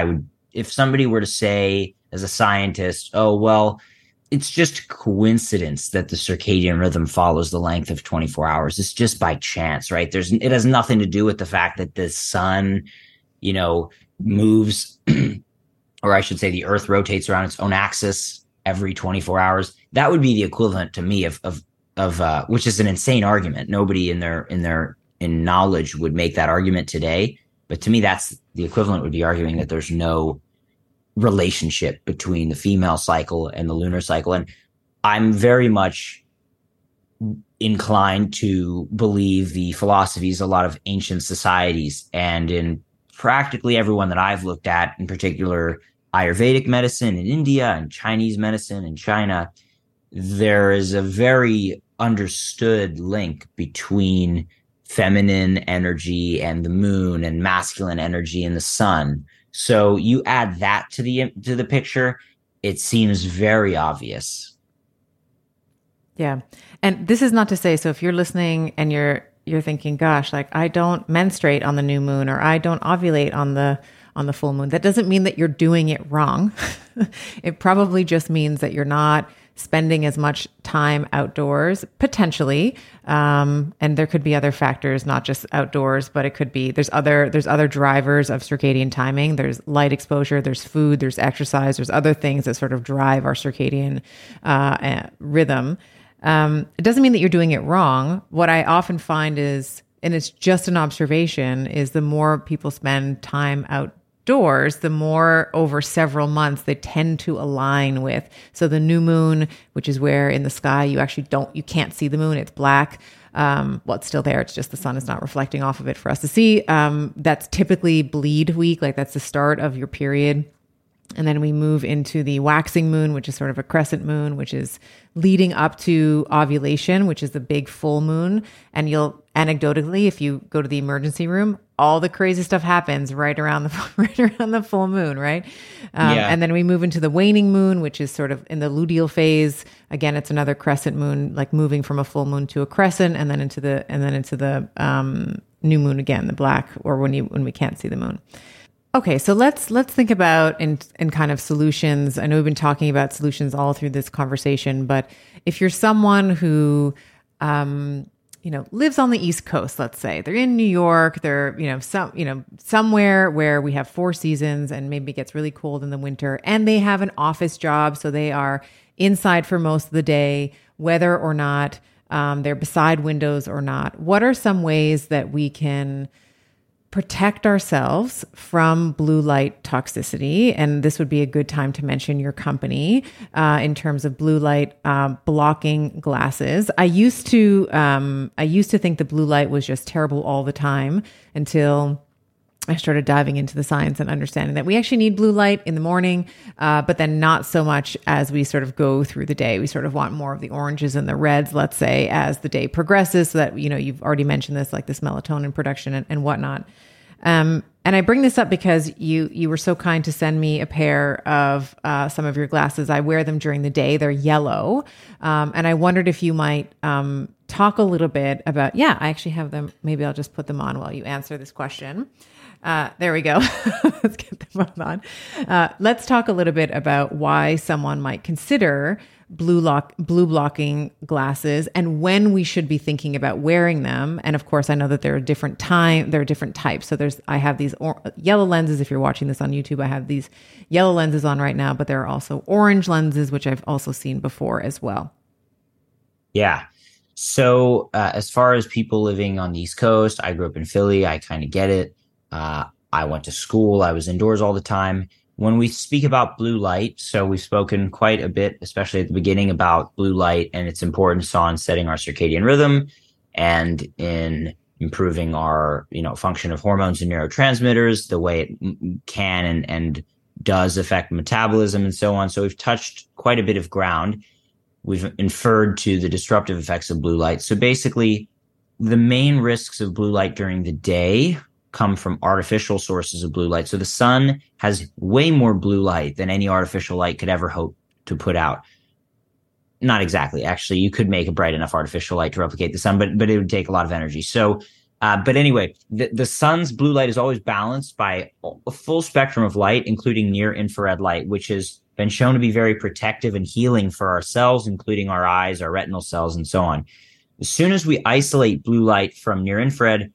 if somebody were to say as a scientist, oh, well, it's just coincidence that the circadian rhythm follows the length of twenty-four hours. It's just by chance, right? There's, it has nothing to do with the fact that the sun, you know, moves, or I should say the earth rotates around its own axis every twenty-four hours. That would be the equivalent to me of, of, of, uh, which is an insane argument. Nobody in their, in their, in knowledge would make that argument today. But to me, that's the equivalent would be arguing that there's no relationship between the female cycle and the lunar cycle. And I'm very much inclined to believe the philosophies of a lot of ancient societies, and in practically everyone that I've looked at, in particular Ayurvedic medicine in India and Chinese medicine in China, there is a very understood link between feminine energy and the moon and masculine energy and the sun. So you add that to the to the picture, it seems very obvious. Yeah. And this is not to say, so if you're listening and you're you're thinking, gosh, like I don't menstruate on the new moon, or I don't ovulate on the on the full moon, that doesn't mean that you're doing it wrong. It probably just means that you're not spending as much time outdoors, potentially. Um, and there could be other factors, not just outdoors, but it could be, there's other, there's other drivers of circadian timing. There's light exposure, there's food, there's exercise, there's other things that sort of drive our circadian uh, rhythm. Um, it doesn't mean that you're doing it wrong. What I often find is, and it's just an observation, is the more people spend time out doors, the more over several months they tend to align with. So the new moon, which is where in the sky you actually don't, you can't see the moon, it's black. Um, well, it's still there. It's just the sun is not reflecting off of it for us to see. Um, that's typically bleed week. Like that's the start of your period. And then we move into the waxing moon, which is sort of a crescent moon, which is leading up to ovulation, which is the big full moon. And you'll anecdotally, if you go to the emergency room, all the crazy stuff happens right around the right around the full moon, right? Um, yeah. And then we move into the waning moon, which is sort of in the luteal phase. Again, it's another crescent moon, like moving from a full moon to a crescent, and then into the and then into the um, new moon again, the black, or when you when we can't see the moon. Okay, so let's let's think about in in kind of solutions. I know we've been talking about solutions all through this conversation, but if you're someone who, um, you know, lives on the East Coast, let's say they're in New York, they're you know some you know somewhere where we have four seasons and maybe it gets really cold in the winter, and they have an office job, so they are inside for most of the day, whether or not um, they're beside windows or not. What are some ways that we can protect ourselves from blue light toxicity? And this would be a good time to mention your company uh, in terms of blue light uh, blocking glasses. I used to um, I used to think the blue light was just terrible all the time until I started diving into the science and understanding that we actually need blue light in the morning, uh, but then not so much as we sort of go through the day. We sort of want more of the oranges and the reds, let's say, as the day progresses, so that, you know, you've already mentioned this, like this melatonin production and, and whatnot. Um, and I bring this up because you you were so kind to send me a pair of uh, some of your glasses. I wear them during the day. They're yellow. Um, and I wondered if you might um, talk a little bit about, yeah, I actually have them. Maybe I'll just put them on while you answer this question. Uh, there we go. Let's get them both on. Uh, let's talk a little bit about why someone might consider blue lock, blue blocking glasses, and when we should be thinking about wearing them. And of course, I know that there are different time, there are different types. So there's, I have these or, yellow lenses. If you're watching this on YouTube, I have these yellow lenses on right now, but there are also orange lenses, which I've also seen before as well. Yeah. So uh, as far as people living on the East Coast, I grew up in Philly. I kind of get it. Uh, I went to school. I was indoors all the time. When we speak about blue light, so we've spoken quite a bit, especially at the beginning, about blue light and its importance on setting our circadian rhythm and in improving our, you know, function of hormones and neurotransmitters, the way it can and, and does affect metabolism and so on. So we've touched quite a bit of ground. We've inferred to the disruptive effects of blue light. So basically, the main risks of blue light during the day come from artificial sources of blue light. So the sun has way more blue light than any artificial light could ever hope to put out. Not exactly. Actually, you could make a bright enough artificial light to replicate the sun, but but it would take a lot of energy. So Uh, but anyway, the, the sun's blue light is always balanced by a full spectrum of light, including near infrared light, which has been shown to be very protective and healing for our cells, including our eyes, our retinal cells, and so on. As soon as we isolate blue light from near infrared,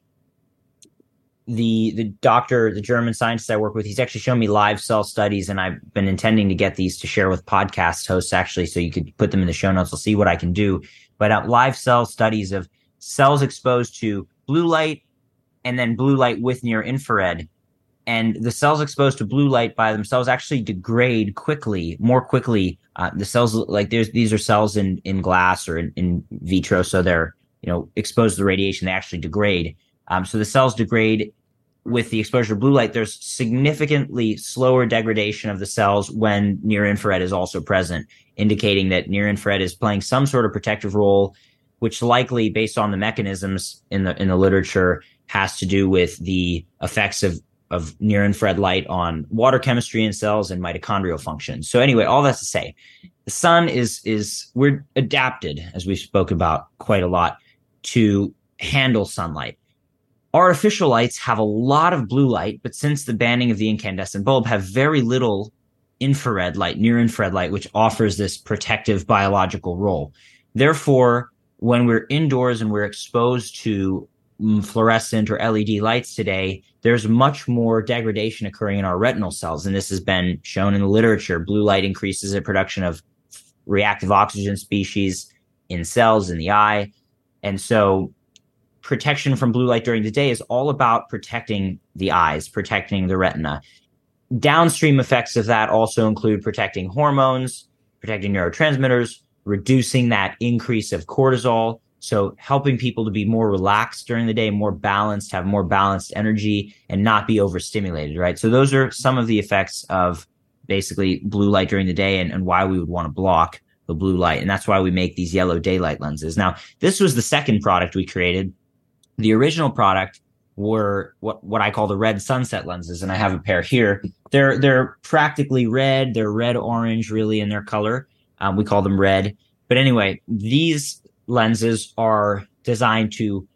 the the doctor, the German scientist I work with, he's actually shown me live cell studies, and I've been intending to get these to share with podcast hosts, actually, so you could put them in the show notes. I'll see what I can do. But uh, live cell studies of cells exposed to blue light and then blue light with near infrared. And the cells exposed to blue light by themselves actually degrade quickly, more quickly. Uh, the cells, like there's, these are cells in, in glass or in, in vitro. So they're, you know, exposed to the radiation, they actually degrade. Um, so the cells degrade with the exposure to blue light. There's significantly slower degradation of the cells when near infrared is also present, indicating that near infrared is playing some sort of protective role, which likely, based on the mechanisms in the in the literature, has to do with the effects of of near infrared light on water chemistry in cells and mitochondrial function. So anyway, all that's to say, the sun is is we're adapted, as we spoke about quite a lot, to handle sunlight. Artificial lights have a lot of blue light, but since the banning of the incandescent bulb, have very little infrared light, near infrared light, which offers this protective biological role. Therefore, when we're indoors and we're exposed to fluorescent or L E D lights today, there's much more degradation occurring in our retinal cells. And this has been shown in the literature. Blue light increases the production of reactive oxygen species in cells in the eye. And so protection from blue light during the day is all about protecting the eyes, protecting the retina. Downstream effects of that also include protecting hormones, protecting neurotransmitters, reducing that increase of cortisol. So helping people to be more relaxed during the day, more balanced, have more balanced energy, and not be overstimulated, right? So those are some of the effects of basically blue light during the day, and, and why we would want to block the blue light. And that's why we make these yellow daylight lenses. Now, this was the second product we created. The original product were what, what I call the red sunset lenses, and I have a pair here. They're they're practically red. They're red-orange, really, in their color. Um, we call them red. But anyway, these lenses are designed to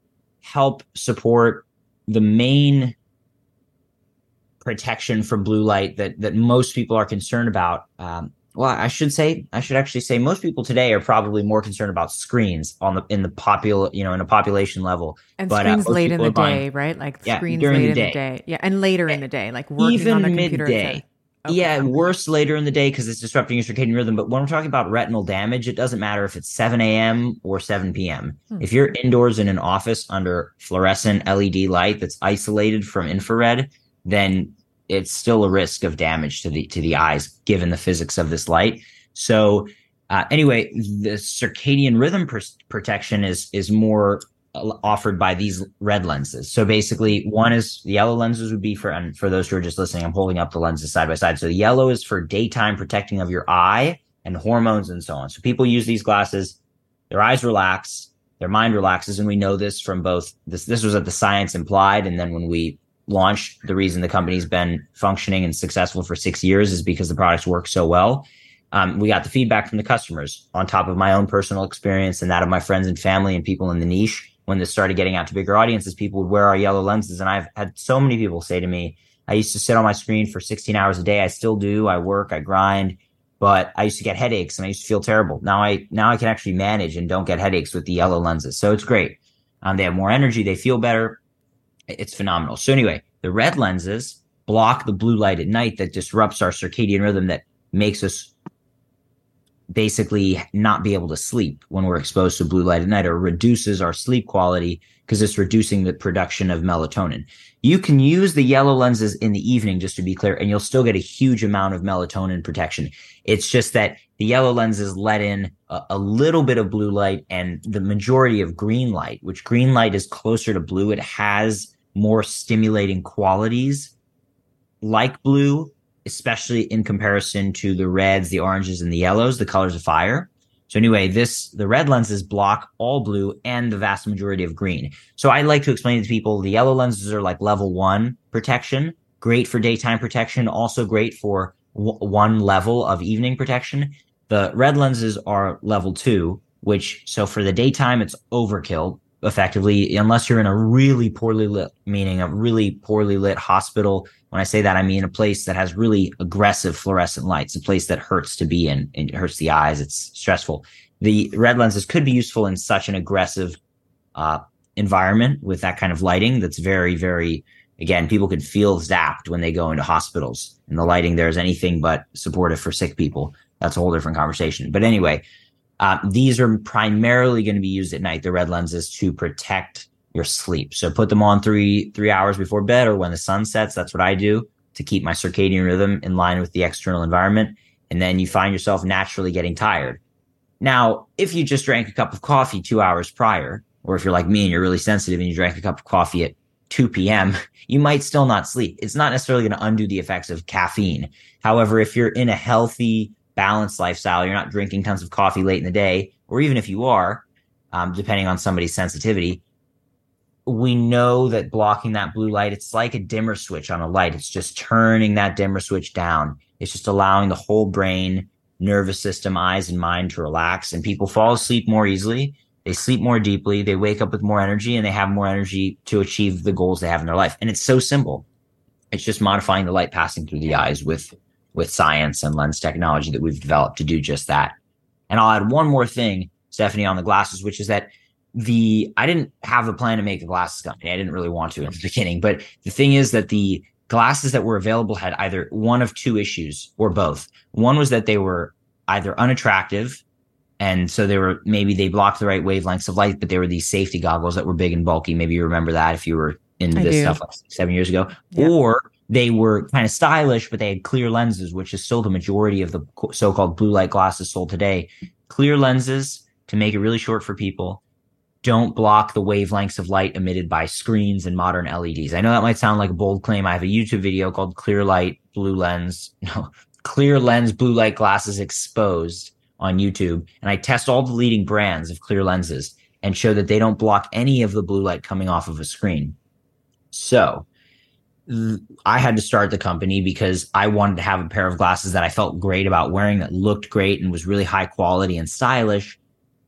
help support the main protection from blue light that that most people are concerned about. Um, well, I should say, I should actually say, most people today are probably more concerned about screens on the in the popul, you know, in a population level. And but, screens uh, late in the buying, day, right? Like yeah, screens during late the in the day, yeah, and later in the day, like working even on a computer. midday. Okay. Yeah, worse later in the day because it's disrupting your circadian rhythm. But when we're talking about retinal damage, it doesn't matter if it's seven a.m. or seven p.m. Hmm. If you're indoors in an office under fluorescent L E D light that's isolated from infrared, then it's still a risk of damage to the to the eyes, given the physics of this light. So uh, anyway, the circadian rhythm pr- protection is is more offered by these red lenses. So basically, one is the yellow lenses would be for, and for those who are just listening, I'm holding up the lenses side by side. So the yellow is for daytime protecting of your eye and hormones and so on. So people use these glasses, their eyes relax, their mind relaxes. And we know this from both this, this was at the Science Implied. And then when we launched, the reason the company's been functioning and successful for six years is because the products work so well. Um, we got the feedback from the customers on top of my own personal experience and that of my friends and family and people in the niche. When this started getting out to bigger audiences, people would wear our yellow lenses. And I've had so many people say to me, I used to sit on my screen for sixteen hours a day. I still do. I work, I grind, but I used to get headaches and I used to feel terrible. Now I, now I can actually manage and don't get headaches with the yellow lenses. So it's great. Um, they have more energy. They feel better. It's phenomenal. So anyway, the red lenses block the blue light at night that disrupts our circadian rhythm, that makes us basically not be able to sleep when we're exposed to blue light at night, or reduces our sleep quality because it's reducing the production of melatonin. You can use the yellow lenses in the evening, just to be clear, and you'll still get a huge amount of melatonin protection. It's just that the yellow lenses let in a, a little bit of blue light and the majority of green light, which green light is closer to blue. It has more stimulating qualities like blue, especially in comparison to the reds, the oranges, and the yellows, the colors of fire. So anyway, this the red lenses block all blue and the vast majority of green. So I like to explain to people the yellow lenses are like level one protection, great for daytime protection, also great for w- one level of evening protection. The red lenses are level two, which, so for the daytime, it's overkill. effectively, unless you're in a really poorly lit, meaning a really poorly lit hospital. When I say that, I mean a place that has really aggressive fluorescent lights, a place that hurts to be in, and it hurts the eyes. It's stressful. The red lenses could be useful in such an aggressive uh, environment with that kind of lighting. That's very, very, again, people could feel zapped when they go into hospitals, and the lighting there is anything but supportive for sick people. That's a whole different conversation. But anyway, uh, these are primarily going to be used at night, the red lenses, to protect your sleep. So put them on three, three hours before bed or when the sun sets. That's what I do to keep my circadian rhythm in line with the external environment. And then you find yourself naturally getting tired. Now, if you just drank a cup of coffee two hours prior, or if you're like me and you're really sensitive and you drank a cup of coffee at two p.m., you might still not sleep. It's not necessarily going to undo the effects of caffeine. However, if you're in a healthy, balanced lifestyle, you're not drinking tons of coffee late in the day, or even if you are, um, depending on somebody's sensitivity, we know that blocking that blue light, it's like a dimmer switch on a light. It's just turning that dimmer switch down. It's just allowing the whole brain, nervous system, eyes, and mind to relax. And people fall asleep more easily. They sleep more deeply. They wake up with more energy, and they have more energy to achieve the goals they have in their life. And it's so simple. It's just modifying the light passing through the eyes with, with science and lens technology that we've developed to do just that. And I'll add one more thing, Stephanie, on the glasses, which is that the, I didn't have a plan to make a glasses company. I didn't really want to in the beginning, but the thing is that the glasses that were available had either one of two issues or both. One was that they were either unattractive, and so they were, maybe they blocked the right wavelengths of light, but they were these safety goggles that were big and bulky. Maybe you remember that if you were into this stuff like seven years ago. Yeah. Or they were kind of stylish, but they had clear lenses, which is still the majority of the so-called blue light glasses sold today. Clear lenses, to make it really short for people, don't block the wavelengths of light emitted by screens and modern L E Ds. I know that might sound like a bold claim. I have a YouTube video called Clear Light Blue Lens, no, Clear Lens Blue Light Glasses Exposed on YouTube. And I test all the leading brands of clear lenses and show that they don't block any of the blue light coming off of a screen. So th- I had to start the company because I wanted to have a pair of glasses that I felt great about wearing, that looked great and was really high quality and stylish,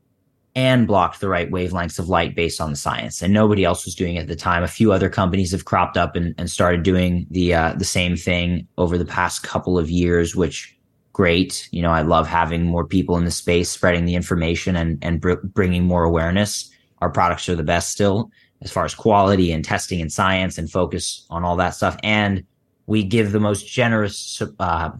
and blocked the right wavelengths of light based on the science. And nobody else was doing it at the time. A few other companies have cropped up and, and started doing the uh, the same thing over the past couple of years, which great. You know, I love having more people in the space spreading the information and, and br- bringing more awareness. Our products are the best still as far as quality and testing and science and focus on all that stuff. And we give the most generous uh,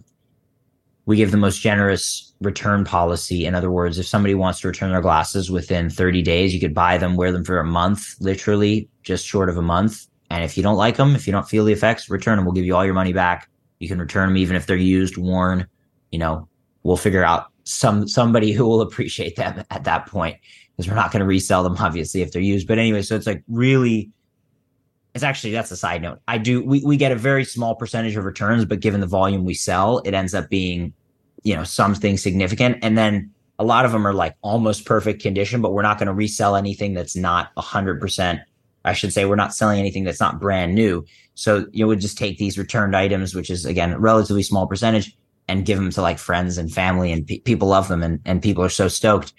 we give the most generous return policy. In other words, if somebody wants to return their glasses within thirty days, you could buy them, wear them for a month, literally just short of a month. And if you don't like them, if you don't feel the effects, return them. We'll give you all your money back. You can return them even if they're used, worn. You know, we'll figure out some somebody who will appreciate them at that point, because we're not going to resell them, obviously, if they're used. But anyway, so it's like really, it's actually, that's a side note. I do, we, we get a very small percentage of returns, but given the volume we sell, it ends up being, you know, something significant. And then a lot of them are like almost perfect condition, but we're not going to resell anything that's not a hundred percent. I should say we're not selling anything that's not brand new. So you would just take these returned items, which is again, a relatively small percentage, and give them to like friends and family, and pe- people love them, and, and people are so stoked.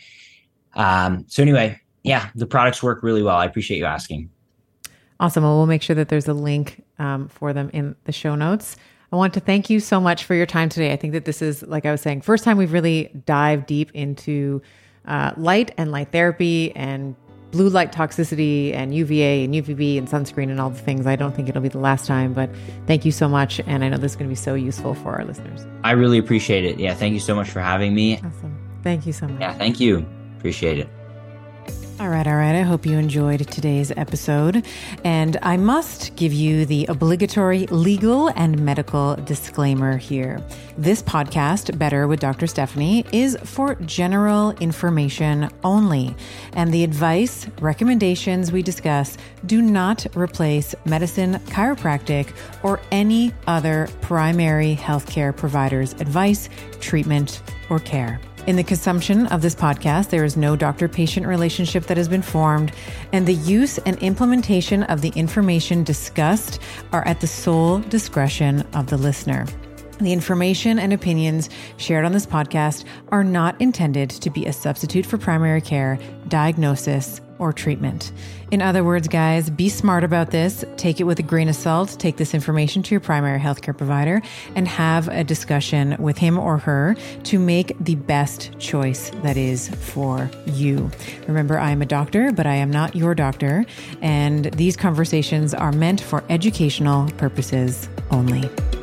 Um, so anyway, yeah, the products work really well. I appreciate you asking. Awesome. Well, we'll make sure that there's a link um, for them in the show notes. I want to thank you so much for your time today. I think that this is, like I was saying, first time we've really dived deep into uh, light and light therapy and blue light toxicity and U V A and U V B and sunscreen and all the things. I don't think it'll be the last time, but thank you so much. And I know this is going to be so useful for our listeners. I really appreciate it. Yeah. Thank you so much for having me. Awesome. Thank you so much. Yeah. Thank you. Appreciate it. All right, all right. I hope you enjoyed today's episode. And I must give you the obligatory legal and medical disclaimer here. This podcast, Better with Doctor Stephanie, is for general information only. And the advice, recommendations we discuss do not replace medicine, chiropractic, or any other primary healthcare provider's advice, treatment, or care. In the consumption of this podcast, there is no doctor-patient relationship that has been formed, and the use and implementation of the information discussed are at the sole discretion of the listener. The information and opinions shared on this podcast are not intended to be a substitute for primary care, diagnosis, or treatment. In other words, guys, be smart about this. Take it with a grain of salt. Take this information to your primary healthcare provider and have a discussion with him or her to make the best choice that is for you. Remember, I am a doctor, but I am not your doctor. And these conversations are meant for educational purposes only.